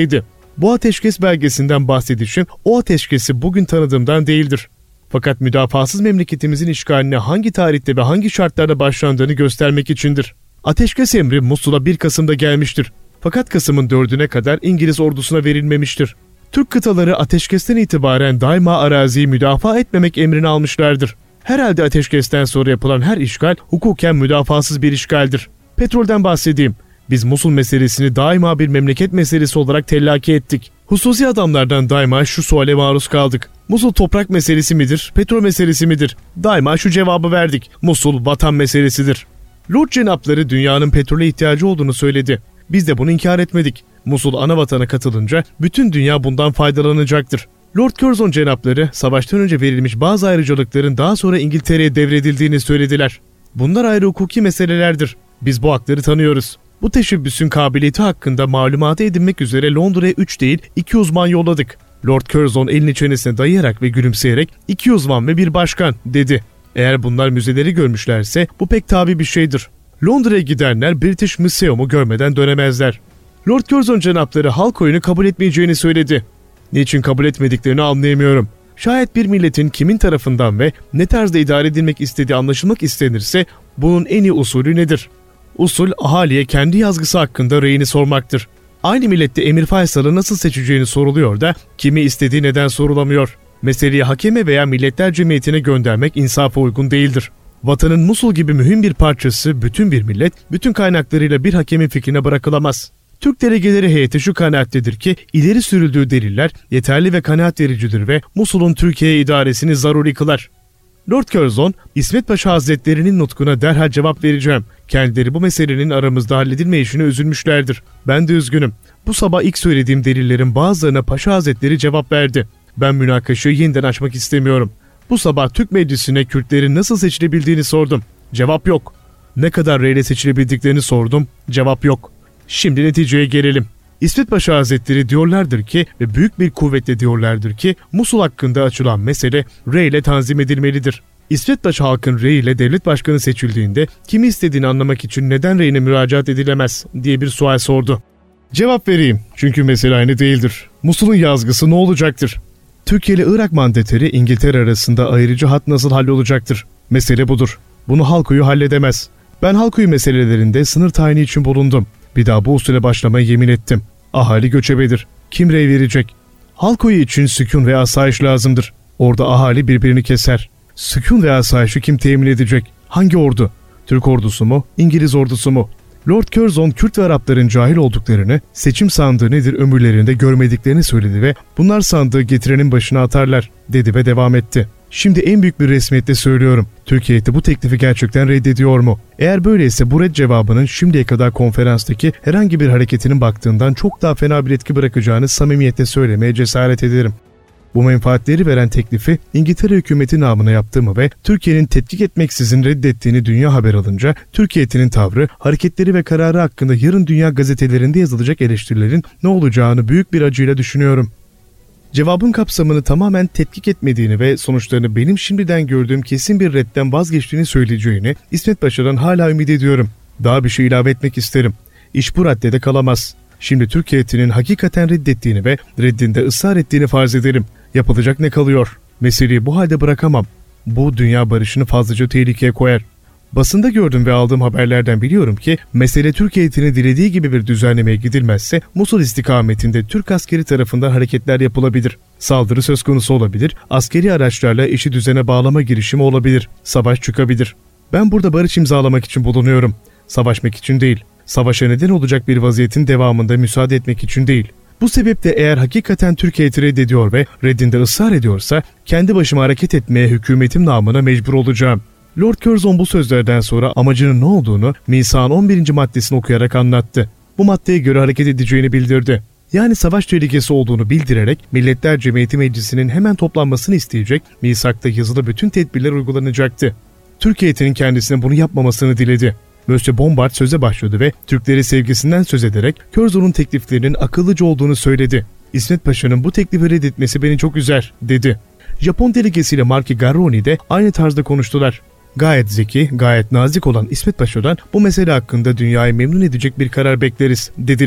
Bu ateşkes belgesinden bahsedişim o ateşkesi bugün tanıdığımdan değildir. Fakat müdafasız memleketimizin işgaline hangi tarihte ve hangi şartlarda başlandığını göstermek içindir. Ateşkes emri Musul'a bir Kasım'da gelmiştir. Fakat Kasım'ın dördüne kadar İngiliz ordusuna verilmemiştir. Türk kıtaları ateşkesten itibaren daima araziyi müdafaa etmemek emrini almışlardır. Herhalde ateşkesten sonra yapılan her işgal hukuken müdafasız bir işgaldir. Petrolden bahsedeyim. Biz Musul meselesini daima bir memleket meselesi olarak tellaki ettik. Hususi adamlardan daima şu suale maruz kaldık. Musul toprak meselesi midir, petrol meselesi midir? Daima şu cevabı verdik. Musul vatan meselesidir. Lord cenapları dünyanın petrole ihtiyacı olduğunu söyledi. Biz de bunu inkar etmedik. Musul ana vatana katılınca bütün dünya bundan faydalanacaktır. Lord Curzon cenapları savaştan önce verilmiş bazı ayrıcalıkların daha sonra İngiltere'ye devredildiğini söylediler. Bunlar ayrı hukuki meselelerdir. Biz bu hakları tanıyoruz. Bu teşebbüsün kabiliyeti hakkında malumatı edinmek üzere Londra'ya üç değil iki uzman yolladık. Lord Curzon elini çenesine dayayarak ve gülümseyerek iki uzman ve bir başkan dedi. Eğer bunlar müzeleri görmüşlerse bu pek tabi bir şeydir. Londra'ya gidenler British Museum'u görmeden dönemezler. Lord Curzon cenapları halk oyunu kabul etmeyeceğini söyledi. Niçin kabul etmediklerini anlayamıyorum. Şayet bir milletin kimin tarafından ve ne tarzda idare edilmek istediği anlaşılmak istenirse bunun en iyi usulü nedir? Usul ahaliye kendi yazgısı hakkında reyini sormaktır. Aynı millette Emir Faysal'ı nasıl seçeceğini soruluyor da kimi istediği neden sorulamıyor. Meseleyi hakeme veya milletler cemiyetine göndermek insafa uygun değildir. Vatanın Musul gibi mühim bir parçası bütün bir millet bütün kaynaklarıyla bir hakemin fikrine bırakılamaz. Türk delegeleri heyeti şu kanaattedir ki ileri sürüldüğü deliller yeterli ve kanaat vericidir ve Musul'un Türkiye idaresini zaruri kılar. Lord Curzon, İsmet Paşa Hazretleri'nin nutkuna derhal cevap vereceğim. Kendileri bu meselenin aramızda halledilmeyişine üzülmüşlerdir. Ben de üzgünüm. Bu sabah ilk söylediğim delillerin bazılarına Paşa Hazretleri cevap verdi. Ben münakaşayı yeniden açmak istemiyorum. Bu sabah Türk Meclisi'ne Kürtlerin nasıl seçilebildiğini sordum. Cevap yok. Ne kadar reyle seçilebildiklerini sordum. Cevap yok. Şimdi neticeye gelelim. İsmet Paşa Hazretleri diyorlardır ki ve büyük bir kuvvetle diyorlardır ki Musul hakkında açılan mesele rey ile tanzim edilmelidir. İsmet Paşa halkın rey ile devlet başkanı seçildiğinde kimi istediğini anlamak için neden reyine müracaat edilemez diye bir sual sordu. Cevap vereyim çünkü mesele aynı değildir. Musul'un yazgısı ne olacaktır? Türkiye ile Irak mandeteri İngiltere arasında ayrıcı hat nasıl hallolacaktır? Mesele budur. Bunu halkoyu halledemez. Ben halkoyu meselelerinde sınır tayini için bulundum. Bir daha bu usule başlamaya yemin ettim. Ahali göçebedir. Kim rey verecek? Halkoyu için sükun ve asayiş lazımdır. Orada ahali birbirini keser. Sükun ve asayişi kim temin edecek? Hangi ordu? Türk ordusu mu? İngiliz ordusu mu? Lord Curzon, Kürt ve Arapların cahil olduklarını, seçim sandığı nedir ömürlerinde görmediklerini söyledi ve bunlar sandığı getirenin başına atarlar dedi ve devam etti. Şimdi en büyük bir resmiyetle söylüyorum. Türkiye heyeti bu teklifi gerçekten reddediyor mu? Eğer böyleyse bu red cevabının şimdiye kadar konferanstaki herhangi bir hareketinin baktığından çok daha fena bir etki bırakacağını samimiyetle söylemeye cesaret ederim. Bu menfaatleri veren teklifi İngiltere hükümeti namına yaptığımı ve Türkiye'nin tetkik etmeksizin reddettiğini dünya haber alınca Türkiye heyetinin tavrı, hareketleri ve kararı hakkında yarın dünya gazetelerinde yazılacak eleştirilerin ne olacağını büyük bir acıyla düşünüyorum. Cevabın kapsamını tamamen tetkik etmediğini ve sonuçlarını benim şimdiden gördüğüm kesin bir redden vazgeçtiğini söyleyeceğini İsmet Paşa'dan hala ümit ediyorum. Daha bir şey ilave etmek isterim. İş bu raddede kalamaz. Şimdi Türkiye heyetinin hakikaten reddettiğini ve reddinde ısrar ettiğini farz ederim. Yapılacak ne kalıyor? Meseleyi bu halde bırakamam. Bu dünya barışını fazlaca tehlikeye koyar. Basında gördüm ve aldığım haberlerden biliyorum ki mesele Türkiye heyetinin dilediği gibi bir düzenlemeye gidilmezse Musul istikametinde Türk askeri tarafından hareketler yapılabilir. Saldırı söz konusu olabilir, askeri araçlarla işi düzene bağlama girişimi olabilir, savaş çıkabilir. Ben burada barış imzalamak için bulunuyorum. Savaşmak için değil, savaşa neden olacak bir vaziyetin devamında müsaade etmek için değil. Bu sebeple eğer hakikaten Türkiye heyeti reddediyor ve reddinde ısrar ediyorsa kendi başıma hareket etmeye hükümetim namına mecbur olacağım. Lord Curzon bu sözlerden sonra amacının ne olduğunu Misa'nın on birinci maddesini okuyarak anlattı. Bu maddeye göre hareket edeceğini bildirdi. Yani savaş tehlikesi olduğunu bildirerek Milletler Cemiyeti Meclisi'nin hemen toplanmasını isteyecek, Misak'ta yazılı bütün tedbirler uygulanacaktı. Türkiye heyetinin kendisine bunu yapmamasını diledi. Monsieur Bombard söze başladı ve Türkleri sevgisinden söz ederek Curzon'un tekliflerinin akıllıca olduğunu söyledi. İsmet Paşa'nın bu teklifi reddetmesi beni çok üzer, dedi. Japon delegesiyle Marquis Garroni de aynı tarzda konuştular. Gayet zeki, gayet nazik olan İsmet Paşa'dan bu mesele hakkında dünyayı memnun edecek bir karar bekleriz, dediler.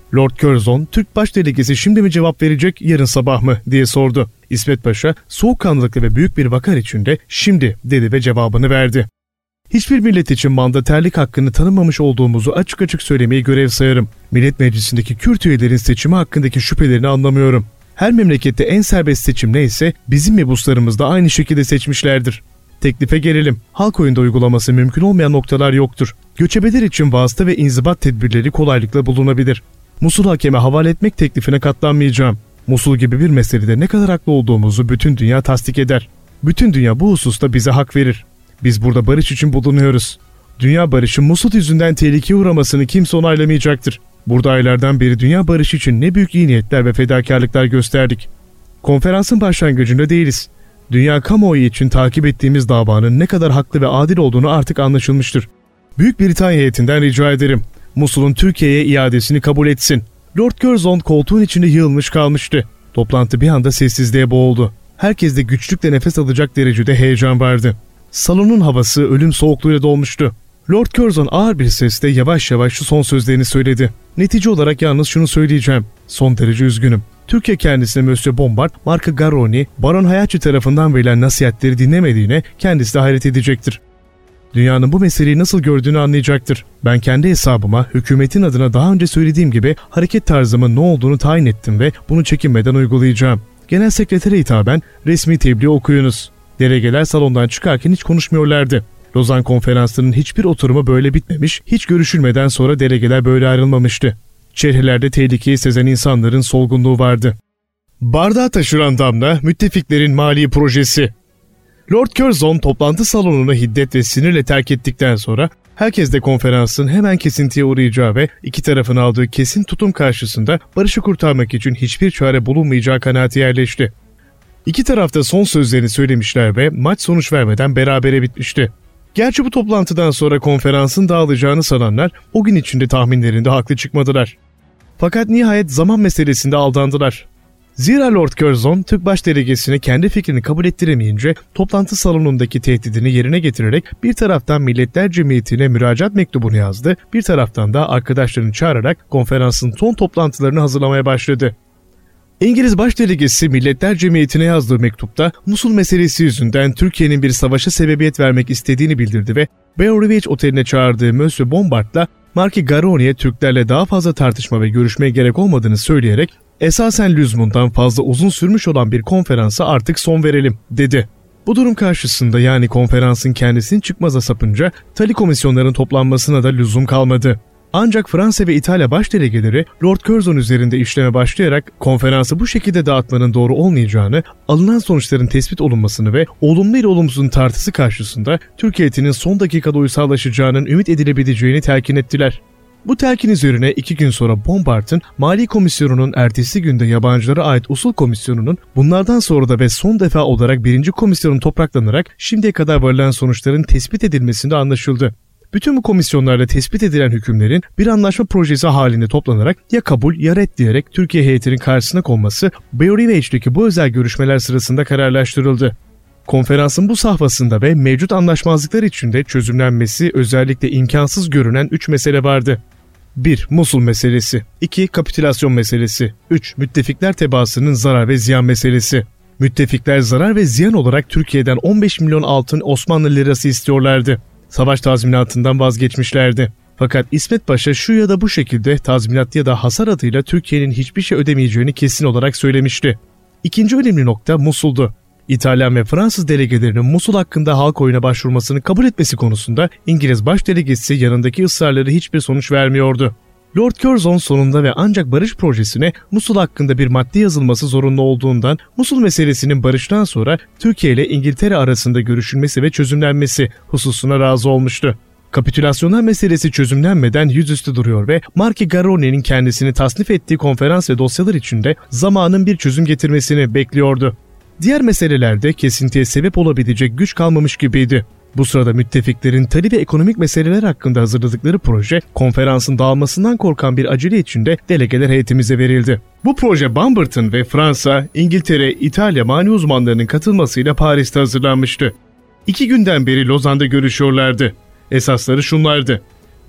Lord Curzon, Türk Başdelegesi şimdi mi cevap verecek, yarın sabah mı diye sordu. İsmet Paşa, soğukkanlılıkla ve büyük bir vakar içinde şimdi dedi ve cevabını verdi. Hiçbir millet için mandaterlik hakkını tanımamış olduğumuzu açık açık söylemeyi görev sayarım. Millet Meclisi'ndeki Kürt üyelerin seçimi hakkındaki şüphelerini anlamıyorum. Her memlekette en serbest seçim neyse bizim mebuslarımız da aynı şekilde seçmişlerdir. Teklife gelelim. Halk oyunda uygulaması mümkün olmayan noktalar yoktur. Göçebeler için vasıta ve inzibat tedbirleri kolaylıkla bulunabilir. Musul hakeme havale etmek teklifine katlanmayacağım. Musul gibi bir meselede ne kadar haklı olduğumuzu bütün dünya tasdik eder. Bütün dünya bu hususta bize hak verir. Biz burada barış için bulunuyoruz. Dünya barışı Musul yüzünden tehlikeye uğramasını kimse onaylamayacaktır. Burada aylardan beri dünya barışı için ne büyük iyi niyetler ve fedakarlıklar gösterdik. Konferansın başlangıcında değiliz. Dünya kamuoyu için takip ettiğimiz davanın ne kadar haklı ve adil olduğunu artık anlaşılmıştır. Büyük Britanya heyetinden rica ederim. Musul'un Türkiye'ye iadesini kabul etsin. Lord Curzon koltuğun içinde yığılmış kalmıştı. Toplantı bir anda sessizliğe boğuldu. Herkeste güçlükle nefes alacak derecede heyecan vardı. Salonun havası ölüm soğukluğuyla dolmuştu. Lord Curzon ağır bir sesle yavaş yavaş şu son sözlerini söyledi. Netice olarak yalnız şunu söyleyeceğim. Son derece üzgünüm. Türkiye kendisine Monsieur Bombard, Marco Garoni, Baron Hayatçı tarafından verilen nasihatleri dinlemediğine kendisi de hayret edecektir. Dünyanın bu meseleyi nasıl gördüğünü anlayacaktır. Ben kendi hesabıma hükümetin adına daha önce söylediğim gibi hareket tarzımın ne olduğunu tayin ettim ve bunu çekinmeden uygulayacağım. Genel sekretere hitaben resmi tebliğ okuyunuz. Delegeler salondan çıkarken hiç konuşmuyorlardı. Lozan konferanslarının hiçbir oturumu böyle bitmemiş, hiç görüşülmeden sonra delegeler böyle ayrılmamıştı. Çehrelerde tehlikeyi sezen insanların solgunluğu vardı. Bardağı taşıran damla, müttefiklerin mali projesi. Lord Curzon toplantı salonunu hiddet ve sinirle terk ettikten sonra herkes de konferansın hemen kesintiye uğrayacağı ve iki tarafın aldığı kesin tutum karşısında barışı kurtarmak için hiçbir çare bulunmayacağı kanaati yerleşti. İki tarafta son sözlerini söylemişler ve maç sonuç vermeden berabere bitmişti. Gerçi bu toplantıdan sonra konferansın dağılacağını sananlar o gün içinde tahminlerinde haklı çıkmadılar. Fakat nihayet zaman meselesinde aldandılar. Zira Lord Curzon, Türk Başdelegesine kendi fikrini kabul ettiremeyince toplantı salonundaki tehdidini yerine getirerek bir taraftan Milletler Cemiyeti'ne müracaat mektubunu yazdı, bir taraftan da arkadaşlarını çağırarak konferansın son toplantılarını hazırlamaya başladı. İngiliz Başdelegesi Milletler Cemiyeti'ne yazdığı mektupta Musul meselesi yüzünden Türkiye'nin bir savaşa sebebiyet vermek istediğini bildirdi ve Beorivage Oteli'ne çağırdığı Monsieur Bombard'la Marco Garoni'ye Türklerle daha fazla tartışma ve görüşmeye gerek olmadığını söyleyerek esasen lüzumundan fazla uzun sürmüş olan bir konferansa artık son verelim dedi. Bu durum karşısında yani konferansın kendisini çıkmaza sapınca Tali komisyonların toplanmasına da lüzum kalmadı. Ancak Fransa ve İtalya başdelegeleri Lord Curzon üzerinde işleme başlayarak konferansı bu şekilde dağıtmanın doğru olmayacağını, alınan sonuçların tespit olunmasını ve olumlu ile olumsuzun tartısı karşısında Türk heyetinin son dakikada uysallaşacağının ümit edilebileceğini telkin ettiler. Bu telkin üzerine iki gün sonra Bombard'ın Mali Komisyonu'nun ertesi günde yabancılara ait usul komisyonunun bunlardan sonra da ve son defa olarak birinci komisyonun topraklanarak şimdiye kadar varılan sonuçların tespit edilmesinde anlaşıldı. Bütün bu komisyonlarda tespit edilen hükümlerin bir anlaşma projesi halinde toplanarak ya kabul ya red diyerek Türkiye heyetinin karşısına konması Beorivage'deki bu özel görüşmeler sırasında kararlaştırıldı. Konferansın bu safhasında ve mevcut anlaşmazlıklar içinde çözümlenmesi özellikle imkansız görünen üç mesele vardı. bir Musul meselesi, iki Kapitülasyon meselesi, üç Müttefikler tebaasının zarar ve ziyan meselesi. Müttefikler zarar ve ziyan olarak Türkiye'den on beş milyon altın Osmanlı lirası istiyorlardı. Savaş tazminatından vazgeçmişlerdi. Fakat İsmet Paşa şu ya da bu şekilde tazminat ya da hasar adıyla Türkiye'nin hiçbir şey ödemeyeceğini kesin olarak söylemişti. İkinci önemli nokta Musul'du. İtalyan ve Fransız delegelerinin Musul hakkında halk oyuna başvurmasını kabul etmesi konusunda İngiliz Başdelegesi yanındaki ısrarları hiçbir sonuç vermiyordu. Lord Curzon sonunda ve ancak barış projesine Musul hakkında bir madde yazılması zorunlu olduğundan Musul meselesinin barıştan sonra Türkiye ile İngiltere arasında görüşülmesi ve çözümlenmesi hususuna razı olmuştu. Kapitülasyonlar meselesi çözümlenmeden yüzüstü duruyor ve Marco Garoni'nin kendisini tasnif ettiği konferans ve dosyalar içinde zamanın bir çözüm getirmesini bekliyordu. Diğer meselelerde kesintiye sebep olabilecek güç kalmamış gibiydi. Bu sırada müttefiklerin tali ve ekonomik meseleler hakkında hazırladıkları proje, konferansın dağılmasından korkan bir acele içinde delegeler heyetimize verildi. Bu proje Bombart'ın ve Fransa, İngiltere, İtalya mani uzmanlarının katılmasıyla Paris'te hazırlanmıştı. İki günden beri Lozan'da görüşüyorlardı. Esasları şunlardı. bir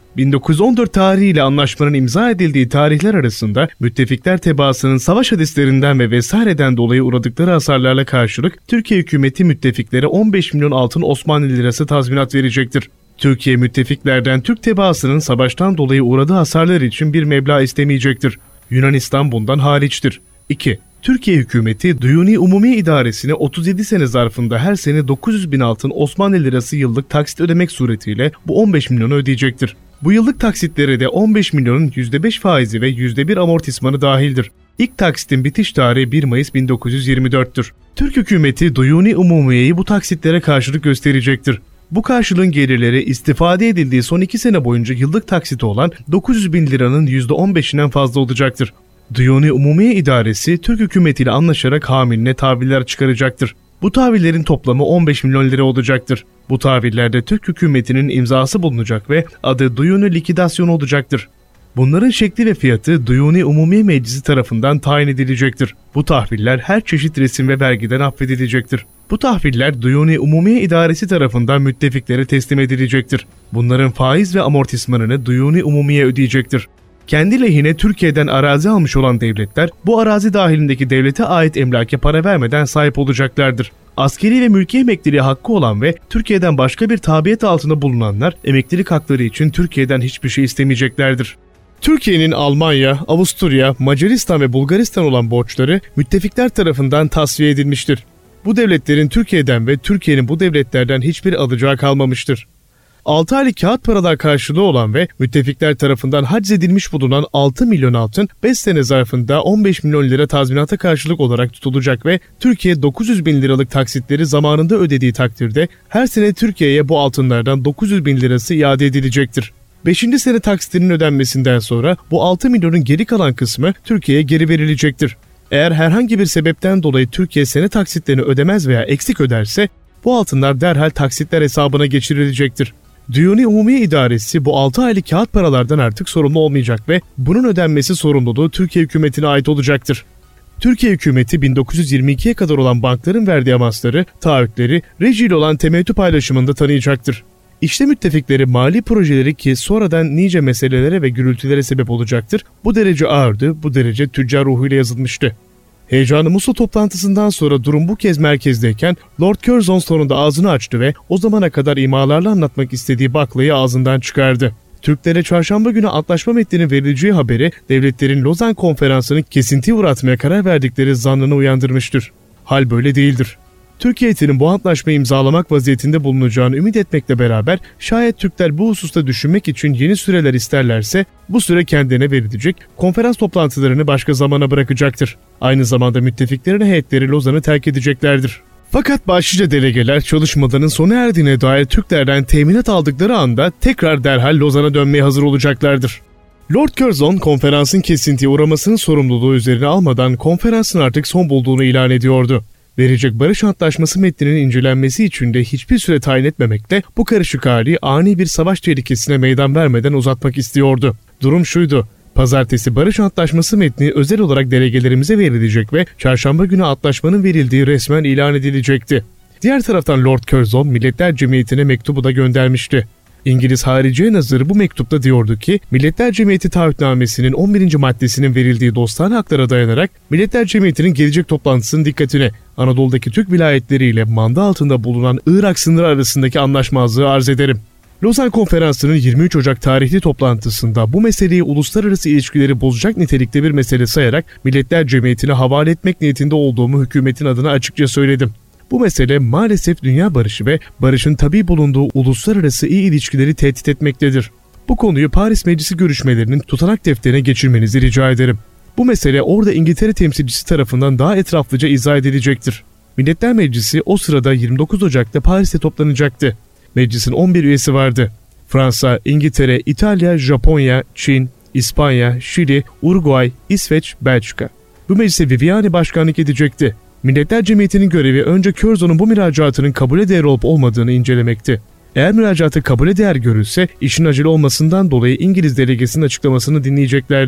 bin dokuz yüz on dört tarihiyle anlaşmanın imza edildiği tarihler arasında müttefikler tebaasının savaş hadislerinden ve vesaireden dolayı uğradıkları hasarlarla karşılık Türkiye hükümeti müttefiklere on beş milyon altın Osmanlı lirası tazminat verecektir. Türkiye müttefiklerden Türk tebaasının savaştan dolayı uğradığı hasarlar için bir meblağ istemeyecektir. Yunanistan bundan hariçtir. iki. Türkiye hükümeti Duyuni Umumiye İdaresi'ne otuz yedi sene zarfında her sene dokuz yüz bin altın Osmanlı lirası yıllık taksit ödemek suretiyle bu on beş milyonu ödeyecektir. Bu yıllık taksitlere de on beş milyonun yüzde beş faizi ve yüzde bir amortismanı dahildir. İlk taksitin bitiş tarihi bir Mayıs bin dokuz yüz yirmi dörttür. Türk hükümeti Duyuni Umumiye'yi bu taksitlere karşılık gösterecektir. Bu karşılığın gelirleri istifade edildiği son iki sene boyunca yıllık taksiti olan dokuz yüz bin liranın yüzde on beşinden fazla olacaktır. Duyuni Umumiye İdaresi Türk hükümetiyle anlaşarak hamiline tahviller çıkaracaktır. Bu tahvillerin toplamı on beş milyon lira olacaktır. Bu tahvillerde Türk hükümetinin imzası bulunacak ve adı Duyuni Likidasyon olacaktır. Bunların şekli ve fiyatı Duyuni Umumiye Meclisi tarafından tayin edilecektir. Bu tahviller her çeşit resim ve vergiden affedilecektir. Bu tahviller Duyuni Umumiye İdaresi tarafından müttefiklere teslim edilecektir. Bunların faiz ve amortismanını Duyuni Umumiye ödeyecektir. Kendi lehine Türkiye'den arazi almış olan devletler bu arazi dahilindeki devlete ait emlake para vermeden sahip olacaklardır. Askeri ve mülki emekliliğe hakkı olan ve Türkiye'den başka bir tabiyet altında bulunanlar emeklilik hakları için Türkiye'den hiçbir şey istemeyeceklerdir. Türkiye'nin Almanya, Avusturya, Macaristan ve Bulgaristan olan borçları müttefikler tarafından tasfiye edilmiştir. Bu devletlerin Türkiye'den ve Türkiye'nin bu devletlerden hiçbir alacağı kalmamıştır. altı aylık kağıt paralar karşılığı olan ve müttefikler tarafından haczedilmiş bulunan altı milyon altın beş sene zarfında on beş milyon lira tazminata karşılık olarak tutulacak ve Türkiye dokuz yüz bin liralık taksitleri zamanında ödediği takdirde her sene Türkiye'ye bu altınlardan dokuz yüz bin lirası iade edilecektir. beşinci sene taksitinin ödenmesinden sonra bu altı milyonun geri kalan kısmı Türkiye'ye geri verilecektir. Eğer herhangi bir sebepten dolayı Türkiye sene taksitlerini ödemez veya eksik öderse bu altınlar derhal taksitler hesabına geçirilecektir. Duyuni Umumiye İdaresi bu altı aylık kağıt paralardan artık sorumlu olmayacak ve bunun ödenmesi sorumluluğu Türkiye hükümetine ait olacaktır. Türkiye hükümeti bin dokuz yüz yirmi ikiye kadar olan bankların verdiği avansları, taahhütleri, rejiyle olan temettü paylaşımında tanıyacaktır. İşte müttefikleri mali projeleri ki sonradan nice meselelere ve gürültülere sebep olacaktır, bu derece ağırdı, bu derece tüccar ruhuyla yazılmıştı. Heyecanı Musul toplantısından sonra durum bu kez merkezdeyken Lord Curzon sonunda ağzını açtı ve o zamana kadar imalarla anlatmak istediği baklayı ağzından çıkardı. Türklere çarşamba günü antlaşma metninin verileceği haberi devletlerin Lozan Konferansı'nı kesintiye uğratmaya karar verdikleri zannını uyandırmıştır. Hal böyle değildir. Türk heyetinin bu antlaşmayı imzalamak vaziyetinde bulunacağını ümit etmekle beraber şayet Türkler bu hususta düşünmek için yeni süreler isterlerse bu süre kendilerine verilecek, konferans toplantılarını başka zamana bırakacaktır. Aynı zamanda müttefiklerin heyetleri Lozan'ı terk edeceklerdir. Fakat başlıca delegeler çalışmalarının sona erdiğine dair Türklerden teminat aldıkları anda tekrar derhal Lozan'a dönmeye hazır olacaklardır. Lord Curzon konferansın kesintiye uğramasının sorumluluğu üzerine almadan konferansın artık son bulduğunu ilan ediyordu. Verecek barış antlaşması metninin incelenmesi için de hiçbir süre tayin etmemekle bu karışık hali ani bir savaş tehlikesine meydan vermeden uzatmak istiyordu. Durum şuydu: pazartesi barış antlaşması metni özel olarak delegelerimize verilecek ve çarşamba günü antlaşmanın verildiği resmen ilan edilecekti. Diğer taraftan Lord Curzon Milletler Cemiyeti'ne mektubu da göndermişti. İngiliz Hariciye Nazırı bu mektupta diyordu ki, Milletler Cemiyeti taahhütnamesinin on birinci maddesinin verildiği dostane haklara dayanarak Milletler Cemiyeti'nin gelecek toplantısının dikkatine Anadolu'daki Türk vilayetleriyle manda altında bulunan Irak sınırı arasındaki anlaşmazlığı arz ederim. Lozan Konferansı'nın yirmi üç Ocak tarihli toplantısında bu meseleyi uluslararası ilişkileri bozacak nitelikte bir mesele sayarak Milletler Cemiyeti'ne havale etmek niyetinde olduğumu hükümetin adına açıkça söyledim. Bu mesele maalesef dünya barışı ve barışın tabii bulunduğu uluslararası iyi ilişkileri tehdit etmektedir. Bu konuyu Paris Meclisi görüşmelerinin tutanak defterine geçirmenizi rica ederim. Bu mesele orada İngiltere temsilcisi tarafından daha etraflıca izah edilecektir. Milletler Meclisi o sırada yirmi dokuz Ocak'ta Paris'te toplanacaktı. Meclisin on bir üyesi vardı. Fransa, İngiltere, İtalya, Japonya, Çin, İspanya, Şili, Uruguay, İsveç, Belçika. Bu meclise Viviani başkanlık edecekti. Milletler Cemiyeti'nin görevi önce Curzon'un bu müracaatının kabule değer olup olmadığını incelemekti. Eğer müracaatı kabule değer görülse işin acele olmasından dolayı İngiliz delegesinin açıklamasını dinleyeceklerdi.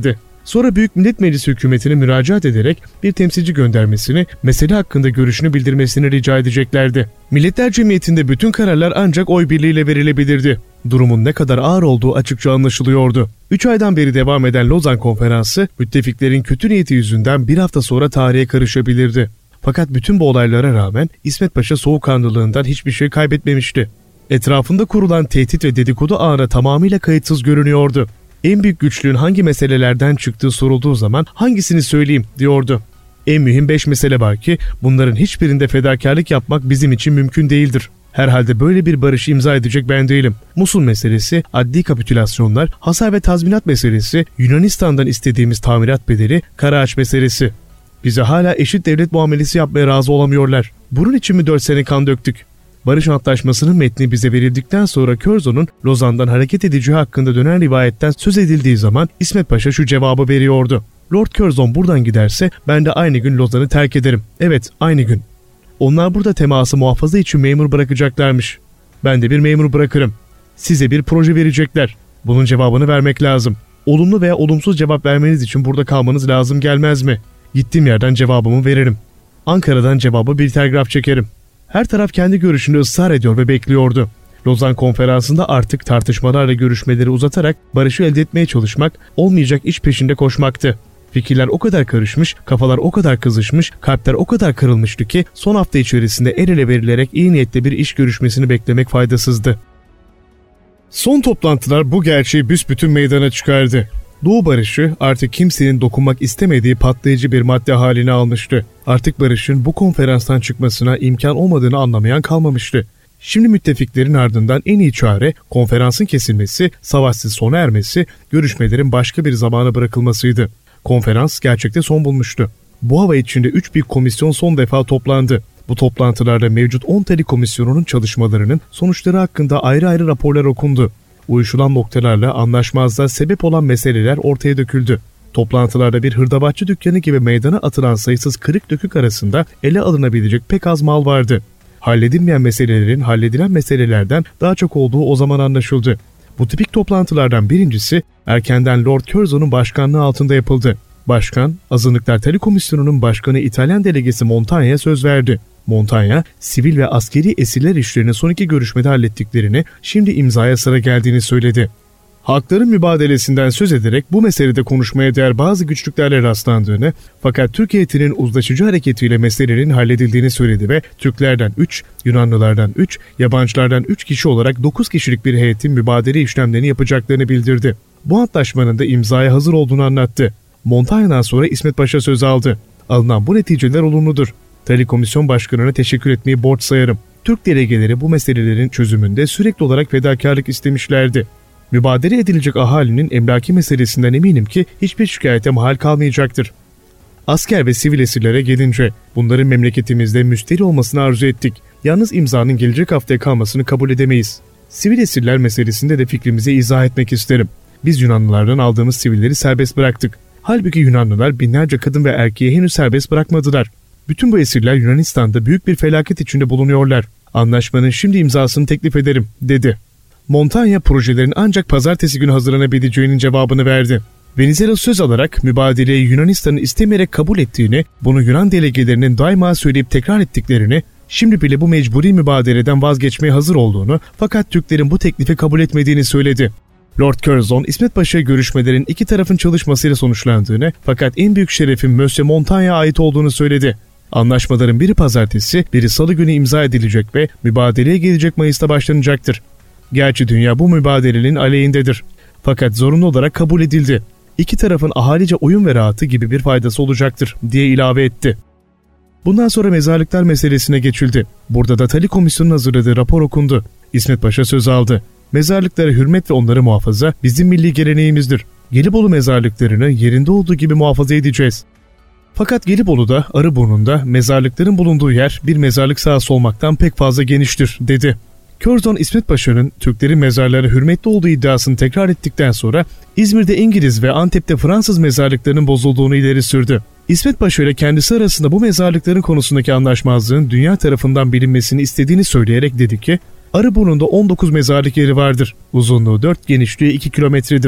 Sonra Büyük Millet Meclisi hükümetine müracaat ederek bir temsilci göndermesini, mesele hakkında görüşünü bildirmesini rica edeceklerdi. Milletler Cemiyeti'nde bütün kararlar ancak oy birliğiyle verilebilirdi. Durumun ne kadar ağır olduğu açıkça anlaşılıyordu. üç aydan beri devam eden Lozan Konferansı, müttefiklerin kötü niyeti yüzünden bir hafta sonra tarihe karışabilirdi. Fakat bütün bu olaylara rağmen İsmet Paşa soğukkanlılığından hiçbir şey kaybetmemişti. Etrafında kurulan tehdit ve dedikodu ağına tamamıyla kayıtsız görünüyordu. En büyük güçlüğün hangi meselelerden çıktığı sorulduğu zaman hangisini söyleyeyim diyordu. En mühim beş mesele var ki bunların hiçbirinde fedakarlık yapmak bizim için mümkün değildir. Herhalde böyle bir barışı imza edecek ben değilim. Musul meselesi, adli kapitülasyonlar, hasar ve tazminat meselesi, Yunanistan'dan istediğimiz tamirat bedeli, Karaağaç meselesi. Bize hala eşit devlet muamelesi yapmaya razı olamıyorlar. Bunun için mi dört sene kan döktük? Barış Antlaşması'nın metni bize verildikten sonra Curzon'un Lozan'dan hareket edeceği hakkında dönen rivayetten söz edildiği zaman İsmet Paşa şu cevabı veriyordu. Lord Curzon buradan giderse ben de aynı gün Lozan'ı terk ederim. Evet, aynı gün. Onlar burada teması muhafaza için memur bırakacaklarmış. Ben de bir memur bırakırım. Size bir proje verecekler. Bunun cevabını vermek lazım. Olumlu veya olumsuz cevap vermeniz için burada kalmanız lazım gelmez mi? Gittiğim yerden cevabımı veririm. Ankara'dan cevabı bir telgraf çekerim. Her taraf kendi görüşünü ısrar ediyor ve bekliyordu. Lozan Konferansı'nda artık tartışmalarla görüşmeleri uzatarak barışı elde etmeye çalışmak, olmayacak iş peşinde koşmaktı. Fikirler o kadar karışmış, kafalar o kadar kızışmış, kalpler o kadar kırılmıştı ki son hafta içerisinde el ele verilerek iyi niyetle bir iş görüşmesini beklemek faydasızdı. Son toplantılar bu gerçeği büsbütün meydana çıkardı. Doğu barışı artık kimsenin dokunmak istemediği patlayıcı bir madde haline almıştı. Artık barışın bu konferanstan çıkmasına imkan olmadığını anlamayan kalmamıştı. Şimdi müttefiklerin ardından en iyi çare konferansın kesilmesi, savaşsız sona ermesi, görüşmelerin başka bir zamana bırakılmasıydı. Konferans gerçekte son bulmuştu. Bu hava içinde üç büyük komisyon son defa toplandı. Bu toplantılarda mevcut on teli komisyonunun çalışmalarının sonuçları hakkında ayrı ayrı raporlar okundu. Uyuşulan noktalarla anlaşmazlığa sebep olan meseleler ortaya döküldü. Toplantılarda bir hırdavatçı dükkanı gibi meydana atılan sayısız kırık dökük arasında ele alınabilecek pek az mal vardı. Halledilmeyen meselelerin halledilen meselelerden daha çok olduğu o zaman anlaşıldı. Bu tipik toplantılardan birincisi erkenden Lord Curzon'un başkanlığı altında yapıldı. Başkan, Azınlıklar Teli Komisyonu'nun başkanı İtalyan delegesi Montagna'ya söz verdi. Montagna, sivil ve askeri esirler işlerini son iki görüşmede hallettiklerini, şimdi imzaya sıra geldiğini söyledi. Halkların mübadelesinden söz ederek bu meselede konuşmaya değer bazı güçlüklerle rastlandığını, fakat Türk heyetinin uzlaşıcı hareketiyle meselenin halledildiğini söyledi ve Türklerden üç, Yunanlılardan üç, yabancılardan üç kişi olarak dokuz kişilik bir heyetin mübadele işlemlerini yapacaklarını bildirdi. Bu antlaşmanın da imzaya hazır olduğunu anlattı. Montagna'dan sonra İsmet Paşa söz aldı. Alınan bu neticeler olumludur. Tali Komisyon Başkanı'na teşekkür etmeyi borç sayarım. Türk delegeleri bu meselelerin çözümünde sürekli olarak fedakarlık istemişlerdi. Mübadele edilecek ahalinin emlaki meselesinden eminim ki hiçbir şikayete mahal kalmayacaktır. Asker ve sivil esirlere gelince bunların memleketimizde müsteri olmasını arzu ettik. Yalnız imzanın gelecek haftaya kalmasını kabul edemeyiz. Sivil esirler meselesinde de fikrimizi izah etmek isterim. Biz Yunanlılardan aldığımız sivilleri serbest bıraktık. Halbuki Yunanlılar binlerce kadın ve erkeği henüz serbest bırakmadılar. Bütün bu esirler Yunanistan'da büyük bir felaket içinde bulunuyorlar. Anlaşmanın şimdi imzasını teklif ederim, dedi. Montagna projelerin ancak pazartesi günü hazırlanabileceğinin cevabını verdi. Venizelos söz alarak mübadeleyi Yunanistan'ın istemeyerek kabul ettiğini, bunu Yunan delegelerinin daima söyleyip tekrar ettiklerini, şimdi bile bu mecburi mübadeleden vazgeçmeye hazır olduğunu fakat Türklerin bu teklifi kabul etmediğini söyledi. Lord Curzon, İsmet Paşa'ya görüşmelerin iki tarafın çalışmasıyla sonuçlandığını fakat en büyük şerefin Monsieur Montagna'ya ait olduğunu söyledi. Anlaşmaların biri pazartesi, biri salı günü imza edilecek ve mübadeleye gelecek Mayıs'ta başlanacaktır. Gerçi dünya bu mübadelenin aleyhindedir. Fakat zorunlu olarak kabul edildi. İki tarafın ahalice oyun ve rahatı gibi bir faydası olacaktır, diye ilave etti. Bundan sonra mezarlıklar meselesine geçildi. Burada da Tali Komisyonu'nun hazırladığı rapor okundu. İsmet Paşa söz aldı. Mezarlıklara hürmet ve onları muhafaza bizim milli geleneğimizdir. Gelibolu mezarlıklarını yerinde olduğu gibi muhafaza edeceğiz. Fakat Gelibolu'da, Arıburnu'nda mezarlıkların bulunduğu yer bir mezarlık sahası olmaktan pek fazla geniştir, dedi. Curzon, İsmet Paşa'nın Türklerin mezarları hürmetli olduğu iddiasını tekrar ettikten sonra İzmir'de İngiliz ve Antep'te Fransız mezarlıklarının bozulduğunu ileri sürdü. İsmet Paşa ile kendisi arasında bu mezarlıkların konusundaki anlaşmazlığın dünya tarafından bilinmesini istediğini söyleyerek dedi ki, Arıburnu'nda on dokuz mezarlık yeri vardır. Uzunluğu dört, genişliği iki kilometredir.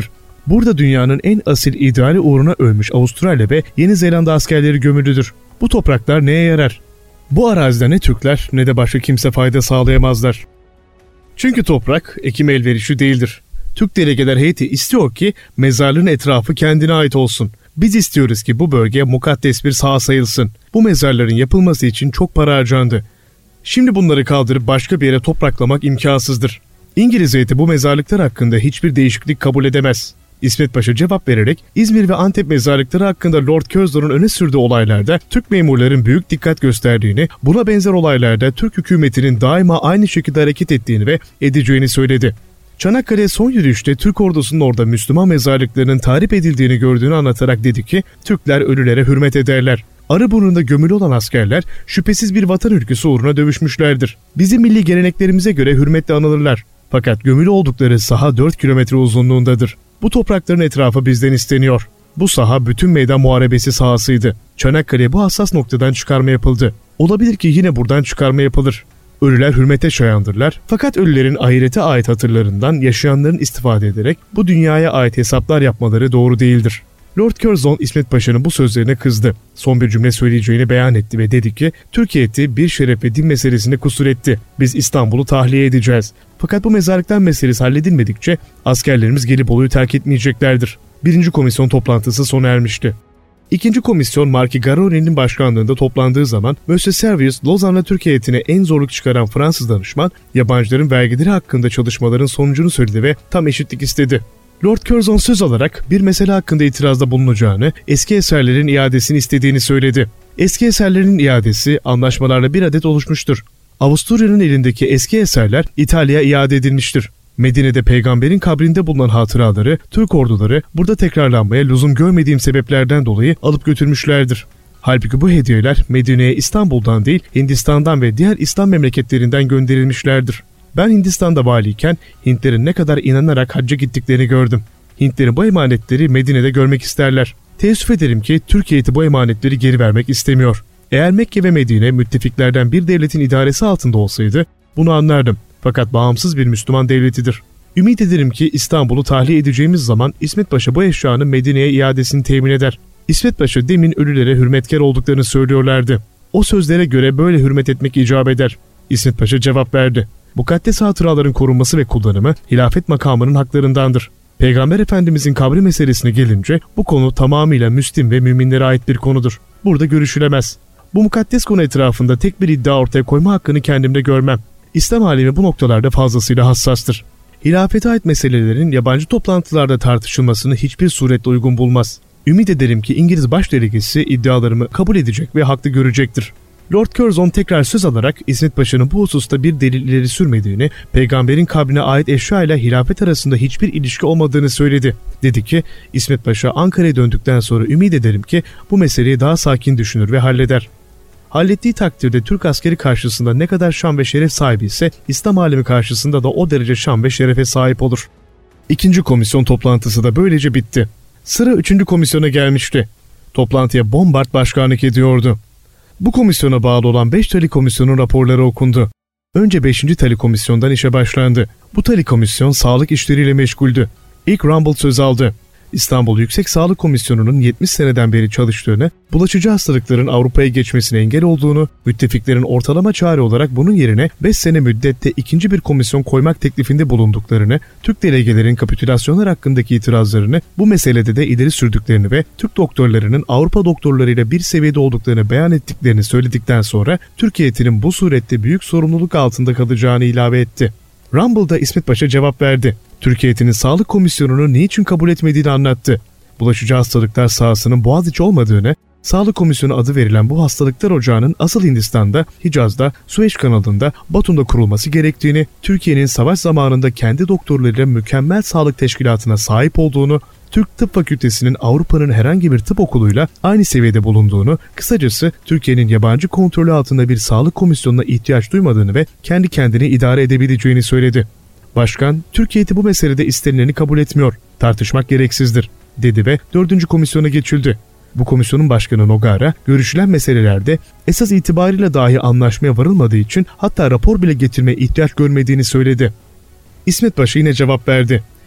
Burada dünyanın en asil ideali uğruna ölmüş Avustralya ve Yeni Zelanda askerleri gömülüdür. Bu topraklar neye yarar? Bu arazide ne Türkler ne de başka kimse fayda sağlayamazlar. Çünkü toprak ekim elverişli değildir. Türk delegeler heyeti istiyor ki mezarlığın etrafı kendine ait olsun. Biz istiyoruz ki bu bölge mukaddes bir saha sayılsın. Bu mezarların yapılması için çok para harcandı. Şimdi bunları kaldırıp başka bir yere topraklamak imkansızdır. İngiliz heyeti bu mezarlıklar hakkında hiçbir değişiklik kabul edemez. İsmet Paşa cevap vererek İzmir ve Antep mezarlıkları hakkında Lord Curzon'un öne sürdüğü olaylarda Türk memurların büyük dikkat gösterdiğini, buna benzer olaylarda Türk hükümetinin daima aynı şekilde hareket ettiğini ve edeceğini söyledi. Çanakkale son yürüyüşte Türk ordusunun orada Müslüman mezarlıklarının tahrip edildiğini gördüğünü anlatarak dedi ki, Türkler ölülere hürmet ederler. Arıburnu'nda gömülü olan askerler şüphesiz bir vatan ülküsü uğruna dövüşmüşlerdir. Bizim milli geleneklerimize göre hürmetle anılırlar. Fakat gömülü oldukları saha dört kilometre uzunluğundadır. Bu toprakların etrafı bizden isteniyor. Bu saha bütün meydan muharebesi sahasıydı. Çanakkale bu hassas noktadan çıkarma yapıldı. Olabilir ki yine buradan çıkarma yapılır. Ölüler hürmete şayandırlar. Fakat ölülerin ahirete ait hatırlarından yaşayanların istifade ederek bu dünyaya ait hesaplar yapmaları doğru değildir. Lord Curzon İsmet Paşa'nın bu sözlerine kızdı. Son bir cümle söyleyeceğini beyan etti ve dedi ki, Türkiye heyeti bir şeref ve din meselesinde kusur etti. Biz İstanbul'u tahliye edeceğiz. Fakat bu mezarlıklar meselesi halledilmedikçe askerlerimiz Gelibolu'yu terk etmeyeceklerdir. Birinci komisyon toplantısı sona ermişti. İkinci komisyon Marquis Garaury'nin başkanlığında toplandığı zaman Monsieur Servius, Lozan'la Türkiye heyetine en zorluk çıkaran Fransız danışman, yabancıların vergileri hakkında çalışmaların sonucunu söyledi ve tam eşitlik istedi. Lord Curzon söz alarak bir mesele hakkında itirazda bulunacağını, eski eserlerin iadesini istediğini söyledi. Eski eserlerin iadesi anlaşmalarla bir adet oluşmuştur. Avusturya'nın elindeki eski eserler İtalya'ya iade edilmiştir. Medine'de peygamberin kabrinde bulunan hatıraları Türk orduları burada tekrarlanmaya lüzum görmediğim sebeplerden dolayı alıp götürmüşlerdir. Halbuki bu hediyeler Medine'ye İstanbul'dan değil Hindistan'dan ve diğer İslam memleketlerinden gönderilmişlerdir. Ben Hindistan'da valiyken Hintlerin ne kadar inanarak hacca gittiklerini gördüm. Hintlerin bu emanetleri Medine'de görmek isterler. Teessüf ederim ki Türkiye heyeti bu emanetleri geri vermek istemiyor. Eğer Mekke ve Medine müttefiklerden bir devletin idaresi altında olsaydı bunu anlardım. Fakat bağımsız bir Müslüman devletidir. Ümit ederim ki İstanbul'u tahliye edeceğimiz zaman İsmet Paşa bu eşyanın Medine'ye iadesini temin eder. İsmet Paşa demin ölülere hürmetkar olduklarını söylüyorlardı. O sözlere göre böyle hürmet etmek icap eder. İsmet Paşa cevap verdi. Mukaddes hatıraların korunması ve kullanımı hilafet makamının haklarındandır. Peygamber Efendimizin kabri meselesine gelince bu konu tamamıyla Müslim ve müminlere ait bir konudur. Burada görüşülemez. Bu mukaddes konu etrafında tek bir iddia ortaya koyma hakkını kendimde görmem. İslam alemi bu noktalarda fazlasıyla hassastır. Hilafete ait meselelerin yabancı toplantılarda tartışılmasını hiçbir suretle uygun bulmaz. Ümit ederim ki İngiliz başdelegesi iddialarımı kabul edecek ve haklı görecektir. Lord Curzon tekrar söz alarak İsmet Paşa'nın bu hususta bir delil ileri sürmediğini, peygamberin kabrine ait eşya ile hilafet arasında hiçbir ilişki olmadığını söyledi. Dedi ki, İsmet Paşa Ankara'ya döndükten sonra ümit ederim ki bu meseleyi daha sakin düşünür ve halleder. Hallettiği takdirde Türk askeri karşısında ne kadar şan ve şeref sahibi ise İslam alemi karşısında da o derece şan ve şerefe sahip olur. İkinci komisyon toplantısı da böylece bitti. Sıra üçüncü komisyona gelmişti. Toplantıya Bombard başkanlık ediyordu. Bu komisyona bağlı olan beş Tali Komisyonu raporları okundu. Önce beşinci Tali Komisyon'dan işe başlandı. Bu Tali Komisyon sağlık işleriyle meşguldü. İlk Rumble söz aldı. İstanbul Yüksek Sağlık Komisyonu'nun yetmiş seneden beri çalıştığını, bulaşıcı hastalıkların Avrupa'ya geçmesine engel olduğunu, müttefiklerin ortalama çare olarak bunun yerine beş sene müddette ikinci bir komisyon koymak teklifinde bulunduklarını, Türk delegelerin kapitülasyonlar hakkındaki itirazlarını bu meselede de ileri sürdüklerini ve Türk doktorlarının Avrupa doktorlarıyla bir seviyede olduklarını beyan ettiklerini söyledikten sonra Türkiye heyetinin bu surette büyük sorumluluk altında kalacağını ilave etti. Rumble'da İsmet Paşa cevap verdi. Türkiye heyetinin Sağlık Komisyonu'nu niçin kabul etmediğini anlattı. Bulaşıcı hastalıklar sahasının Boğaziçi olmadığını, Sağlık Komisyonu adı verilen bu hastalıklar ocağının asıl Hindistan'da, Hicaz'da, Süveyş kanalında, Batum'da kurulması gerektiğini, Türkiye'nin savaş zamanında kendi doktorlarıyla mükemmel sağlık teşkilatına sahip olduğunu, Türk Tıp Fakültesi'nin Avrupa'nın herhangi bir tıp okuluyla aynı seviyede bulunduğunu, kısacası Türkiye'nin yabancı kontrolü altında bir sağlık komisyonuna ihtiyaç duymadığını ve kendi kendini idare edebileceğini söyledi. Başkan, Türkiye heyeti bu meselede istenileni kabul etmiyor, tartışmak gereksizdir, dedi ve dördüncü komisyona geçildi. Bu komisyonun başkanı Nogara, görüşülen meselelerde esas itibariyle dahi anlaşmaya varılmadığı için hatta rapor bile getirmeye ihtiyaç görmediğini söyledi. İsmet Paşa yine cevap verdi.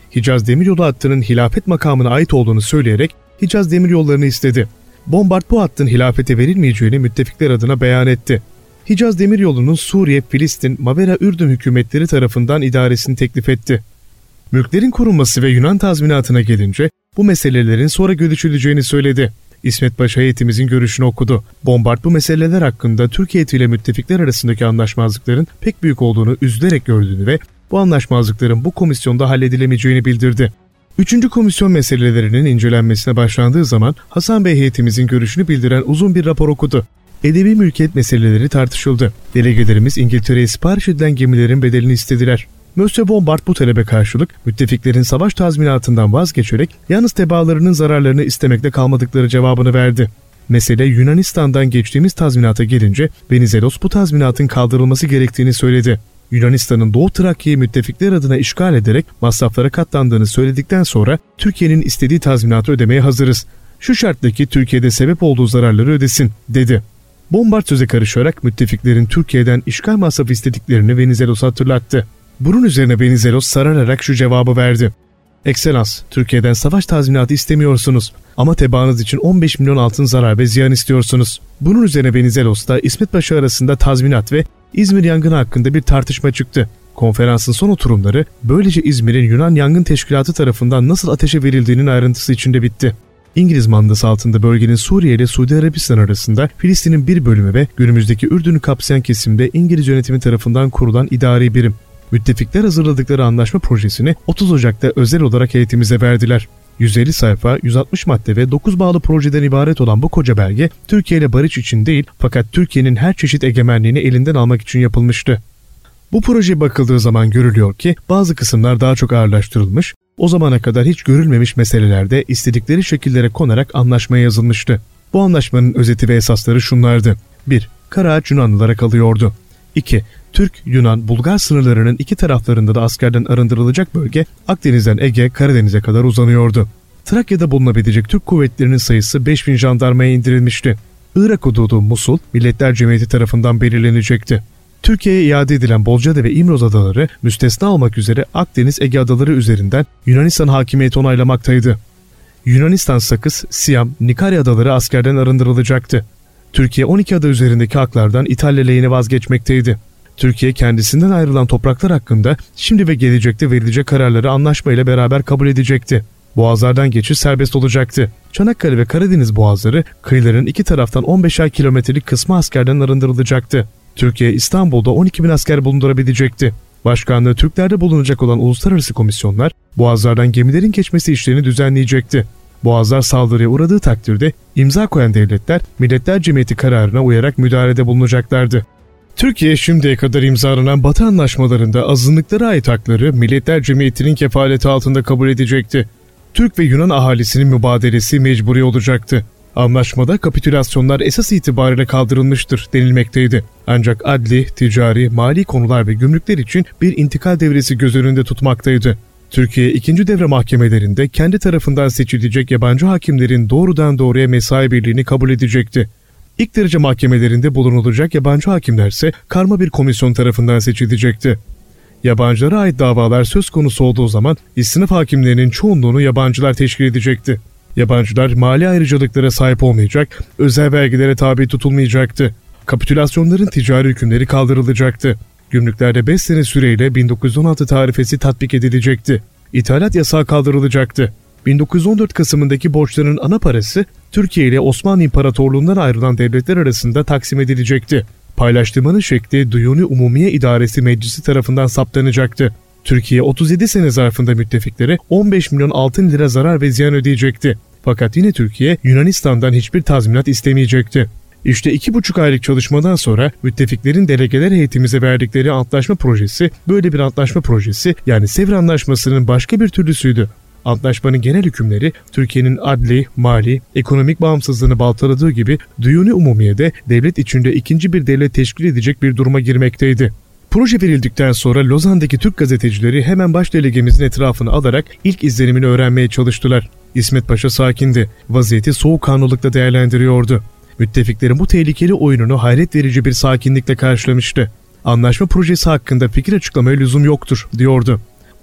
Hicaz Demiryolu hattının hilafet makamına ait olduğunu söyleyerek Hicaz Demiryollarını istedi. Bombard bu hattın hilafete verilmeyeceğini müttefikler adına beyan etti. Hicaz Demiryolu'nun Suriye, Filistin, Mavera, Ürdün hükümetleri tarafından idaresini teklif etti. Mülklerin korunması ve Yunan tazminatına gelince bu meselelerin sonra görüşüleceğini söyledi. İsmet Paşa heyetimizin görüşünü okudu. Bombard bu meseleler hakkında Türkiye heyetiyle müttefikler arasındaki anlaşmazlıkların pek büyük olduğunu üzülerek gördüğünü ve bu anlaşmazlıkların bu komisyonda halledilemeyeceğini bildirdi. Üçüncü komisyon meselelerinin incelenmesine başlandığı zaman Hasan Bey heyetimizin görüşünü bildiren uzun bir rapor okudu. Edebi mülkiyet meseleleri tartışıldı. Delegelerimiz İngiltere'ye sipariş edilen gemilerin bedelini istediler. Monsieur Bombard bu talebe karşılık müttefiklerin savaş tazminatından vazgeçerek yalnız tebaalarının zararlarını istemekte kalmadıkları cevabını verdi. Mesele Yunanistan'dan geçtiğimiz tazminata gelince Venizelos bu tazminatın kaldırılması gerektiğini söyledi. Yunanistan'ın Doğu Trakya'yı müttefikler adına işgal ederek masraflara katlandığını söyledikten sonra Türkiye'nin istediği tazminatı ödemeye hazırız. Şu şartla ki Türkiye'de sebep olduğu zararları ödesin, dedi. Bombard söze karışarak müttefiklerin Türkiye'den işgal masrafı istediklerini Venizelos'a hatırlattı. Bunun üzerine Venizelos sarararak şu cevabı verdi. Ekselans, Türkiye'den savaş tazminatı istemiyorsunuz ama tebaanız için on beş milyon altın zarar ve ziyan istiyorsunuz. Bunun üzerine Venizelos'la İsmet Paşa arasında tazminat ve İzmir yangını hakkında bir tartışma çıktı. Konferansın son oturumları böylece İzmir'in Yunan Yangın Teşkilatı tarafından nasıl ateşe verildiğinin ayrıntısı içinde bitti. İngiliz mandası altında bölgenin Suriye ile Suudi Arabistan arasında Filistin'in bir bölümü ve günümüzdeki Ürdün'ü kapsayan kesimde İngiliz yönetimi tarafından kurulan idari birim. Müttefikler hazırladıkları anlaşma projesini otuz Ocak'ta özel olarak heyetimize verdiler. yüz elli sayfa, yüz altmış madde ve dokuz bağlı projeden ibaret olan bu koca belge, Türkiye ile barış için değil fakat Türkiye'nin her çeşit egemenliğini elinden almak için yapılmıştı. Bu projeye bakıldığı zaman görülüyor ki bazı kısımlar daha çok ağırlaştırılmış, o zamana kadar hiç görülmemiş meselelerde istedikleri şekillere konarak anlaşmaya yazılmıştı. Bu anlaşmanın özeti ve esasları şunlardı. bir Karaağaç Yunanlılara kalıyordu. iki Türk, Yunan, Bulgar sınırlarının iki taraflarında da askerden arındırılacak bölge Akdeniz'den Ege, Karadeniz'e kadar uzanıyordu. Trakya'da bulunabilecek Türk kuvvetlerinin sayısı beş bin jandarmaya indirilmişti. Irak hududu Musul, Milletler Cemiyeti tarafından belirlenecekti. Türkiye'ye iade edilen Bolcada ve İmroz adaları müstesna olmak üzere Akdeniz, Ege adaları üzerinden Yunanistan hakimiyeti onaylamaktaydı. Yunanistan Sakız, Siyam, Nikarya adaları askerden arındırılacaktı. Türkiye on iki ada üzerindeki haklardan İtalya lehine vazgeçmekteydi. Türkiye kendisinden ayrılan topraklar hakkında şimdi ve gelecekte verilecek kararları anlaşmayla beraber kabul edecekti. Boğazlardan geçiş serbest olacaktı. Çanakkale ve Karadeniz boğazları kıyıların iki taraftan on beşer kilometrelik kısmı askerden arındırılacaktı. Türkiye İstanbul'da on iki bin asker bulundurabilecekti. Başkanlığı Türklerde bulunacak olan uluslararası komisyonlar boğazlardan gemilerin geçmesi işlerini düzenleyecekti. Boğazlar saldırıya uğradığı takdirde imza koyan devletler Milletler Cemiyeti kararına uyarak müdahalede bulunacaklardı. Türkiye şimdiye kadar imzalanan Batı anlaşmalarında azınlıklara ait hakları Milletler Cemiyeti'nin kefaleti altında kabul edecekti. Türk ve Yunan ahalisinin mübadelesi mecburi olacaktı. Anlaşmada kapitülasyonlar esas itibariyle kaldırılmıştır denilmekteydi. Ancak adli, ticari, mali konular ve gümrükler için bir intikal devresi göz önünde tutmaktaydı. Türkiye ikinci devre mahkemelerinde kendi tarafından seçilecek yabancı hakimlerin doğrudan doğruya mesai birliğini kabul edecekti. İlk derece mahkemelerinde bulunulacak yabancı hakimlerse karma bir komisyon tarafından seçilecekti. Yabancılara ait davalar söz konusu olduğu zaman istinaf hakimlerinin çoğunluğunu yabancılar teşkil edecekti. Yabancılar mali ayrıcalıklara sahip olmayacak, özel vergilere tabi tutulmayacaktı. Kapitülasyonların ticari hükümleri kaldırılacaktı. Gümrüklerde beş sene süreyle bin dokuz yüz on altı tarifesi tatbik edilecekti. İthalat yasağı kaldırılacaktı. bin dokuz yüz on dört Kasım'ındaki borçların ana parası Türkiye ile Osmanlı İmparatorluğundan ayrılan devletler arasında taksim edilecekti. Paylaştırmanın şekli Duyuni Umumiye İdaresi Meclisi tarafından saptanacaktı. Türkiye otuz yedi sene zarfında müttefiklere on beş milyon altın lira zarar ve ziyan ödeyecekti. Fakat yine Türkiye Yunanistan'dan hiçbir tazminat istemeyecekti. İşte iki buçuk aylık çalışmadan sonra müttefiklerin delegeler heyetimize verdikleri antlaşma projesi böyle bir antlaşma projesi yani Sevr Antlaşması'nın başka bir türlüsüydü. Antlaşmanın genel hükümleri Türkiye'nin adli, mali, ekonomik bağımsızlığını baltaladığı gibi Duyuni Umumiye'de devlet içinde ikinci bir devlet teşkil edecek bir duruma girmekteydi. Proje verildikten sonra Lozan'daki Türk gazetecileri hemen baş delegemizin etrafını alarak ilk izlenimini öğrenmeye çalıştılar. İsmet Paşa sakindi, vaziyeti soğukkanlılıkla değerlendiriyordu. Müttefiklerin bu tehlikeli oyununu hayret verici bir sakinlikle karşılamıştı. Anlaşma projesi hakkında fikir açıklamaya lüzum yoktur, diyordu.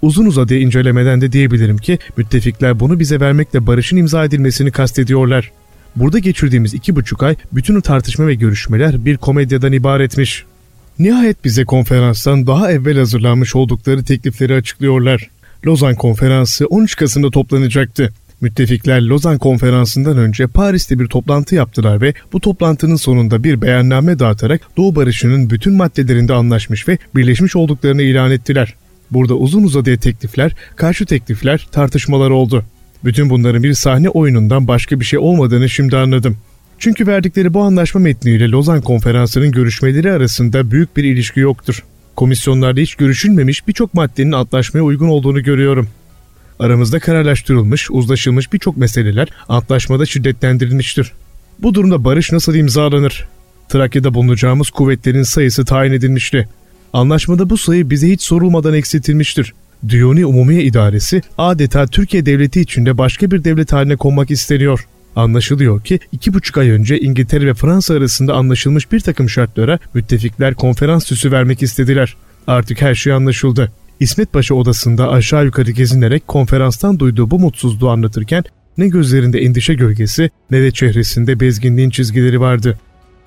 Uzun uzadıya incelemeden de diyebilirim ki müttefikler bunu bize vermekle barışın imza edilmesini kastediyorlar. Burada geçirdiğimiz iki buçuk ay bütün o tartışma ve görüşmeler bir komedyadan ibaretmiş. Nihayet bize konferanstan daha evvel hazırlanmış oldukları teklifleri açıklıyorlar. Lozan Konferansı on üç Kasım'da toplanacaktı. Müttefikler Lozan Konferansı'ndan önce Paris'te bir toplantı yaptılar ve bu toplantının sonunda bir beyanname dağıtarak Doğu Barışı'nın bütün maddelerinde anlaşmış ve birleşmiş olduklarını ilan ettiler. Burada uzun uzadıya teklifler, karşı teklifler, tartışmalar oldu. Bütün bunların bir sahne oyunundan başka bir şey olmadığını şimdi anladım. Çünkü verdikleri bu anlaşma metniyle Lozan Konferansı'nın görüşmeleri arasında büyük bir ilişki yoktur. Komisyonlarda hiç görüşülmemiş birçok maddenin antlaşmaya uygun olduğunu görüyorum. Aramızda kararlaştırılmış, uzlaşılmış birçok meseleler antlaşmada şiddetlendirilmiştir. Bu durumda barış nasıl imzalanır? Trakya'da bulunacağımız kuvvetlerin sayısı tayin edilmişti. Anlaşmada bu sayı bize hiç sorulmadan eksiltilmiştir. Diyoni Umumiye İdaresi adeta Türkiye Devleti içinde başka bir devlet haline konmak isteniyor. Anlaşılıyor ki iki buçuk ay önce İngiltere ve Fransa arasında anlaşılmış bir takım şartlara müttefikler konferans süsü vermek istediler. Artık her şey anlaşıldı. İsmet Paşa odasında aşağı yukarı gezinerek konferanstan duyduğu bu mutsuzluğu anlatırken ne gözlerinde endişe gölgesi ne de çehresinde bezginliğin çizgileri vardı.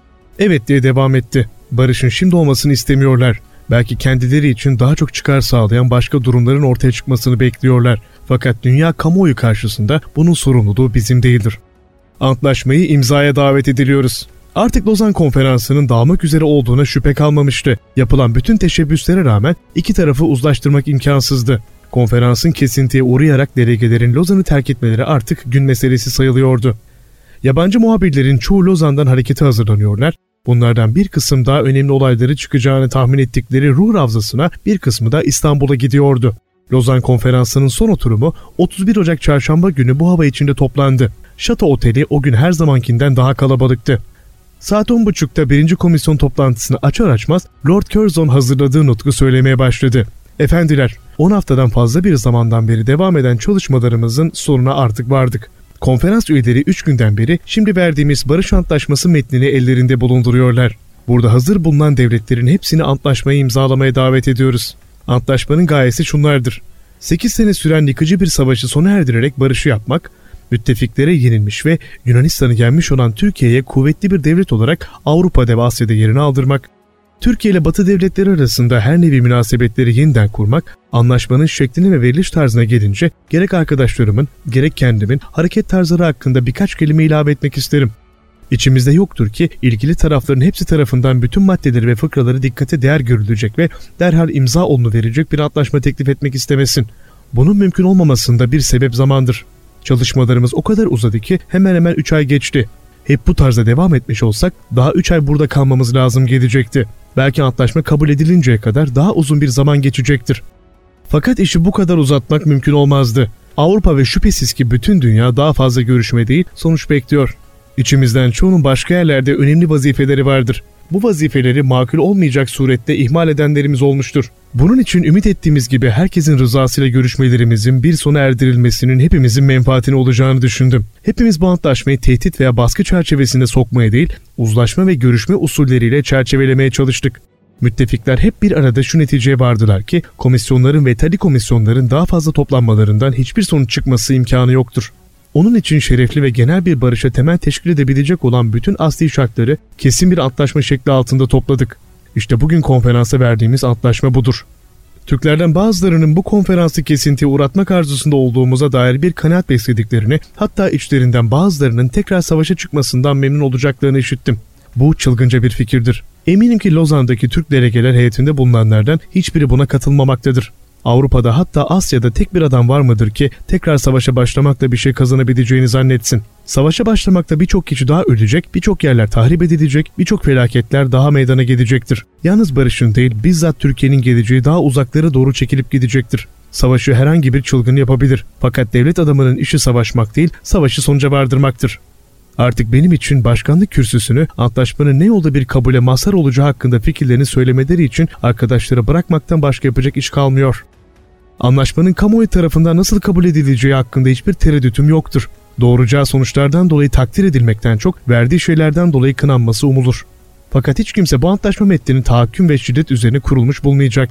Evet diye devam etti. Barışın şimdi olmasını istemiyorlar. Belki kendileri için daha çok çıkar sağlayan başka durumların ortaya çıkmasını bekliyorlar. Fakat dünya kamuoyu karşısında bunun sorumluluğu bizim değildir. Antlaşmayı imzaya davet ediliyoruz. Artık Lozan Konferansı'nın dağılmak üzere olduğuna şüphe kalmamıştı. Yapılan bütün teşebbüslere rağmen iki tarafı uzlaştırmak imkansızdı. Konferansın kesintiye uğrayarak delegelerin Lozan'ı terk etmeleri artık gün meselesi sayılıyordu. Yabancı muhabirlerin çoğu Lozan'dan harekete hazırlanıyorlar. Bunlardan bir kısım daha önemli olayları çıkacağını tahmin ettikleri Ruhr Havzası'na, bir kısmı da İstanbul'a gidiyordu. Lozan Konferansı'nın son oturumu otuz bir Ocak Çarşamba günü bu hava içinde toplandı. Şato Oteli o gün her zamankinden daha kalabalıktı. Saat on buçukta birinci komisyon toplantısını açar açmaz Lord Curzon hazırladığı nutku söylemeye başladı. Efendiler, on haftadan fazla bir zamandan beri devam eden çalışmalarımızın sonuna artık vardık. Konferans üyeleri üç günden beri şimdi verdiğimiz barış antlaşması metnini ellerinde bulunduruyorlar. Burada hazır bulunan devletlerin hepsini antlaşmayı imzalamaya davet ediyoruz. Antlaşmanın gayesi şunlardır. sekiz sene süren yıkıcı bir savaşı sona erdirerek barışı yapmak, müttefiklere yenilmiş ve Yunanistan'ı yenmiş olan Türkiye'ye kuvvetli bir devlet olarak Avrupa'da ve Asya'da yerini aldırmak, Türkiye ile Batı devletleri arasında her nevi münasebetleri yeniden kurmak, anlaşmanın şekline ve veriliş tarzına gelince gerek arkadaşlarımın gerek kendimin hareket tarzları hakkında birkaç kelime ilave etmek isterim. İçimizde yoktur ki ilgili tarafların hepsi tarafından bütün maddeleri ve fıkraları dikkate değer görülecek ve derhal imza olunu verecek bir antlaşma teklif etmek istemesin. Bunun mümkün olmamasında bir sebep zamandır. Çalışmalarımız o kadar uzadı ki hemen hemen üç ay geçti. Hep bu tarzda devam etmiş olsak daha üç ay burada kalmamız lazım gelecekti. Belki antlaşma kabul edilinceye kadar daha uzun bir zaman geçecektir. Fakat işi bu kadar uzatmak mümkün olmazdı. Avrupa ve şüphesiz ki bütün dünya daha fazla görüşme değil, sonuç bekliyor. İçimizden çoğunun başka yerlerde önemli vazifeleri vardır. Bu vazifeleri makul olmayacak surette ihmal edenlerimiz olmuştur. Bunun için ümit ettiğimiz gibi herkesin rızasıyla görüşmelerimizin bir sona erdirilmesinin hepimizin menfaatine olacağını düşündüm. Hepimiz bu antlaşmayı tehdit veya baskı çerçevesinde sokmaya değil, uzlaşma ve görüşme usulleriyle çerçevelemeye çalıştık. Müttefikler hep bir arada şu neticeye vardılar ki komisyonların ve tali komisyonların daha fazla toplanmalarından hiçbir sonuç çıkması imkanı yoktur. Onun için şerefli ve genel bir barışa temel teşkil edebilecek olan bütün asli şartları kesin bir antlaşma şekli altında topladık. İşte bugün konferansa verdiğimiz antlaşma budur. Türklerden bazılarının bu konferansı kesintiye uğratmak arzusunda olduğumuza dair bir kanaat beslediklerini, hatta içlerinden bazılarının tekrar savaşa çıkmasından memnun olacaklarını işittim. Bu çılgınca bir fikirdir. Eminim ki Lozan'daki Türk delegeler heyetinde bulunanlardan hiçbiri buna katılmamaktadır. Avrupa'da hatta Asya'da tek bir adam var mıdır ki tekrar savaşa başlamakla bir şey kazanabileceğini zannetsin? Savaşa başlamakta birçok kişi daha ölecek, birçok yerler tahrip edilecek, birçok felaketler daha meydana gelecektir. Yalnız barışın değil, bizzat Türkiye'nin geleceği daha uzaklara doğru çekilip gidecektir. Savaşı herhangi bir çılgın yapabilir. Fakat devlet adamının işi savaşmak değil, savaşı sonuca vardırmaktır. Artık benim için başkanlık kürsüsünü antlaşmanın ne yolda bir kabule mazhar olacağı hakkında fikirlerini söylemeleri için arkadaşlara bırakmaktan başka yapacak iş kalmıyor. Anlaşmanın kamuoyu tarafından nasıl kabul edileceği hakkında hiçbir tereddütüm yoktur. Doğuracağı sonuçlardan dolayı takdir edilmekten çok verdiği şeylerden dolayı kınanması umulur. Fakat hiç kimse bu antlaşma metninin tahakküm ve şiddet üzerine kurulmuş bulmayacaktır.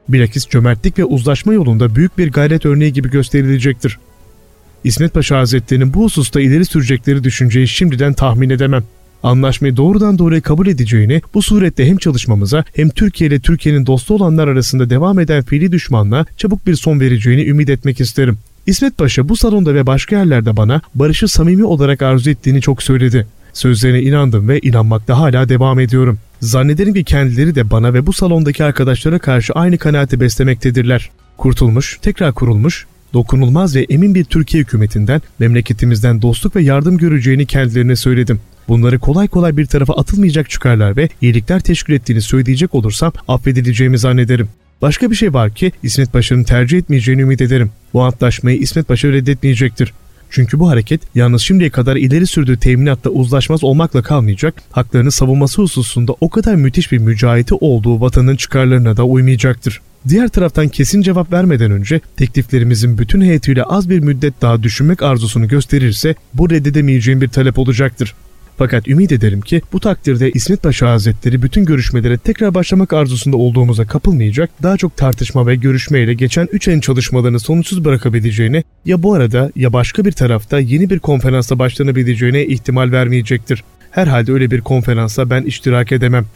Bilakis cömertlik ve uzlaşma yolunda büyük bir gayret örneği gibi gösterilecektir. İsmet Paşa Hazretleri'nin bu hususta ileri sürecekleri düşünceyi şimdiden tahmin edemem. Anlaşmayı doğrudan doğruya kabul edeceğini, bu surette hem çalışmamıza hem Türkiye ile Türkiye'nin dostu olanlar arasında devam eden fiili düşmanlığa çabuk bir son vereceğini ümit etmek isterim. İsmet Paşa bu salonda ve başka yerlerde bana barışı samimi olarak arzu ettiğini çok söyledi. Sözlerine inandım ve inanmakta hala devam ediyorum. Zannederim ki kendileri de bana ve bu salondaki arkadaşlara karşı aynı kanaati beslemektedirler. Kurtulmuş, tekrar kurulmuş, dokunulmaz ve emin bir Türkiye hükümetinden, memleketimizden dostluk ve yardım göreceğini kendilerine söyledim. Bunları kolay kolay bir tarafa atılmayacak çıkarlar ve iyilikler teşkil ettiğini söyleyecek olursam affedileceğimi zannederim. Başka bir şey var ki İsmet Paşa'nın tercih etmeyeceğini ümit ederim. Bu antlaşmayı İsmet Paşa reddetmeyecektir. Çünkü bu hareket yalnız şimdiye kadar ileri sürdüğü teminatta uzlaşmaz olmakla kalmayacak, haklarını savunması hususunda o kadar müthiş bir mücahiti olduğu vatanın çıkarlarına da uymayacaktır. Diğer taraftan kesin cevap vermeden önce tekliflerimizin bütün heyetiyle az bir müddet daha düşünmek arzusunu gösterirse bu reddedemeyeceğim bir talep olacaktır. Fakat ümit ederim ki bu takdirde İsmet Paşa Hazretleri bütün görüşmelere tekrar başlamak arzusunda olduğumuza kapılmayacak, daha çok tartışma ve görüşmeyle geçen üç ayın çalışmalarını sonuçsuz bırakabileceğini, ya bu arada ya başka bir tarafta yeni bir konferansa başlanabileceğine ihtimal vermeyecektir. Herhalde öyle bir konferansa ben iştirak edemem.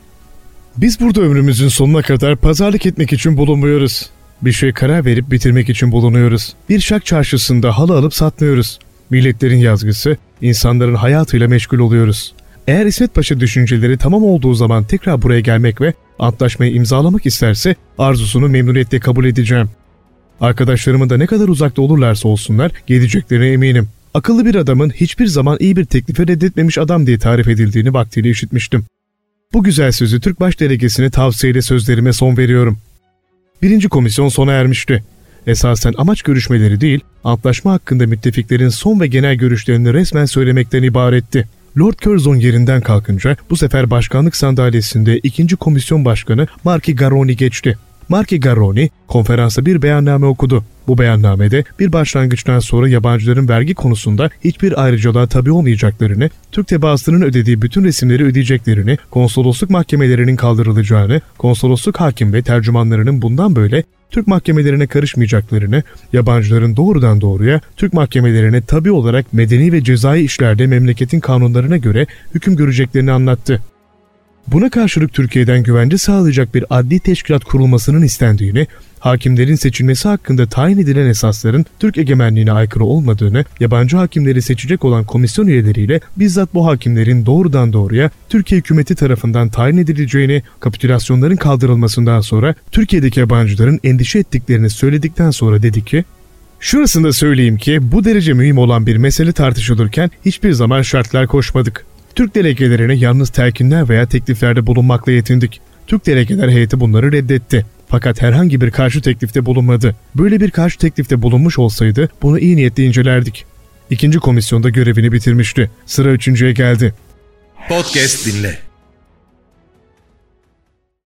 Biz burada ömrümüzün sonuna kadar pazarlık etmek için bulunmuyoruz. Bir şey karar verip bitirmek için bulunuyoruz. Bir şark çarşısında halı alıp satmıyoruz. Milletlerin yazgısı, insanların hayatıyla meşgul oluyoruz. Eğer İsmet Paşa düşünceleri tamam olduğu zaman tekrar buraya gelmek ve antlaşmayı imzalamak isterse arzusunu memnuniyetle kabul edeceğim. Arkadaşlarımın da ne kadar uzakta olurlarsa olsunlar geleceklerine eminim. Akıllı bir adamın hiçbir zaman iyi bir teklifi reddetmemiş adam diye tarif edildiğini vaktiyle işitmiştim. Bu güzel sözü Türk Başdelegesine tavsiyeyle sözlerime son veriyorum. Birinci komisyon sona ermişti. Esasen amaç görüşmeleri değil, antlaşma hakkında müttefiklerin son ve genel görüşlerini resmen söylemekten ibaretti. Lord Curzon yerinden kalkınca bu sefer başkanlık sandalyesinde ikinci komisyon başkanı Marquis Garrone geçti. Marquis Garrone konferansa bir beyanname okudu. Bu beyannamede bir başlangıçtan sonra yabancıların vergi konusunda hiçbir ayrıcalığa tabi olmayacaklarını, Türk tebaasının ödediği bütün resimleri ödeyeceklerini, konsolosluk mahkemelerinin kaldırılacağını, konsolosluk hakim ve tercümanlarının bundan böyle Türk mahkemelerine karışmayacaklarını, yabancıların doğrudan doğruya Türk mahkemelerine tabi olarak medeni ve cezai işlerde memleketin kanunlarına göre hüküm göreceklerini anlattı. Buna karşılık Türkiye'den güvence sağlayacak bir adli teşkilat kurulmasının istendiğini, hakimlerin seçilmesi hakkında tayin edilen esasların Türk egemenliğine aykırı olmadığını, yabancı hakimleri seçecek olan komisyon üyeleriyle bizzat bu hakimlerin doğrudan doğruya Türkiye hükümeti tarafından tayin edileceğini, kapitülasyonların kaldırılmasından sonra Türkiye'deki yabancıların endişe ettiklerini söyledikten sonra dedi ki, "Şurasında söyleyeyim ki bu derece mühim olan bir mesele tartışılırken hiçbir zaman şartlar koşmadık. Türk delegelerine yalnız telkinler veya tekliflerde bulunmakla yetindik. Türk delegeler heyeti bunları reddetti. Fakat herhangi bir karşı teklifte bulunmadı. Böyle bir karşı teklifte bulunmuş olsaydı bunu iyi niyetle incelerdik." İkinci komisyonda görevini bitirmişti. Sıra üçüncüye geldi. Podcast dinle.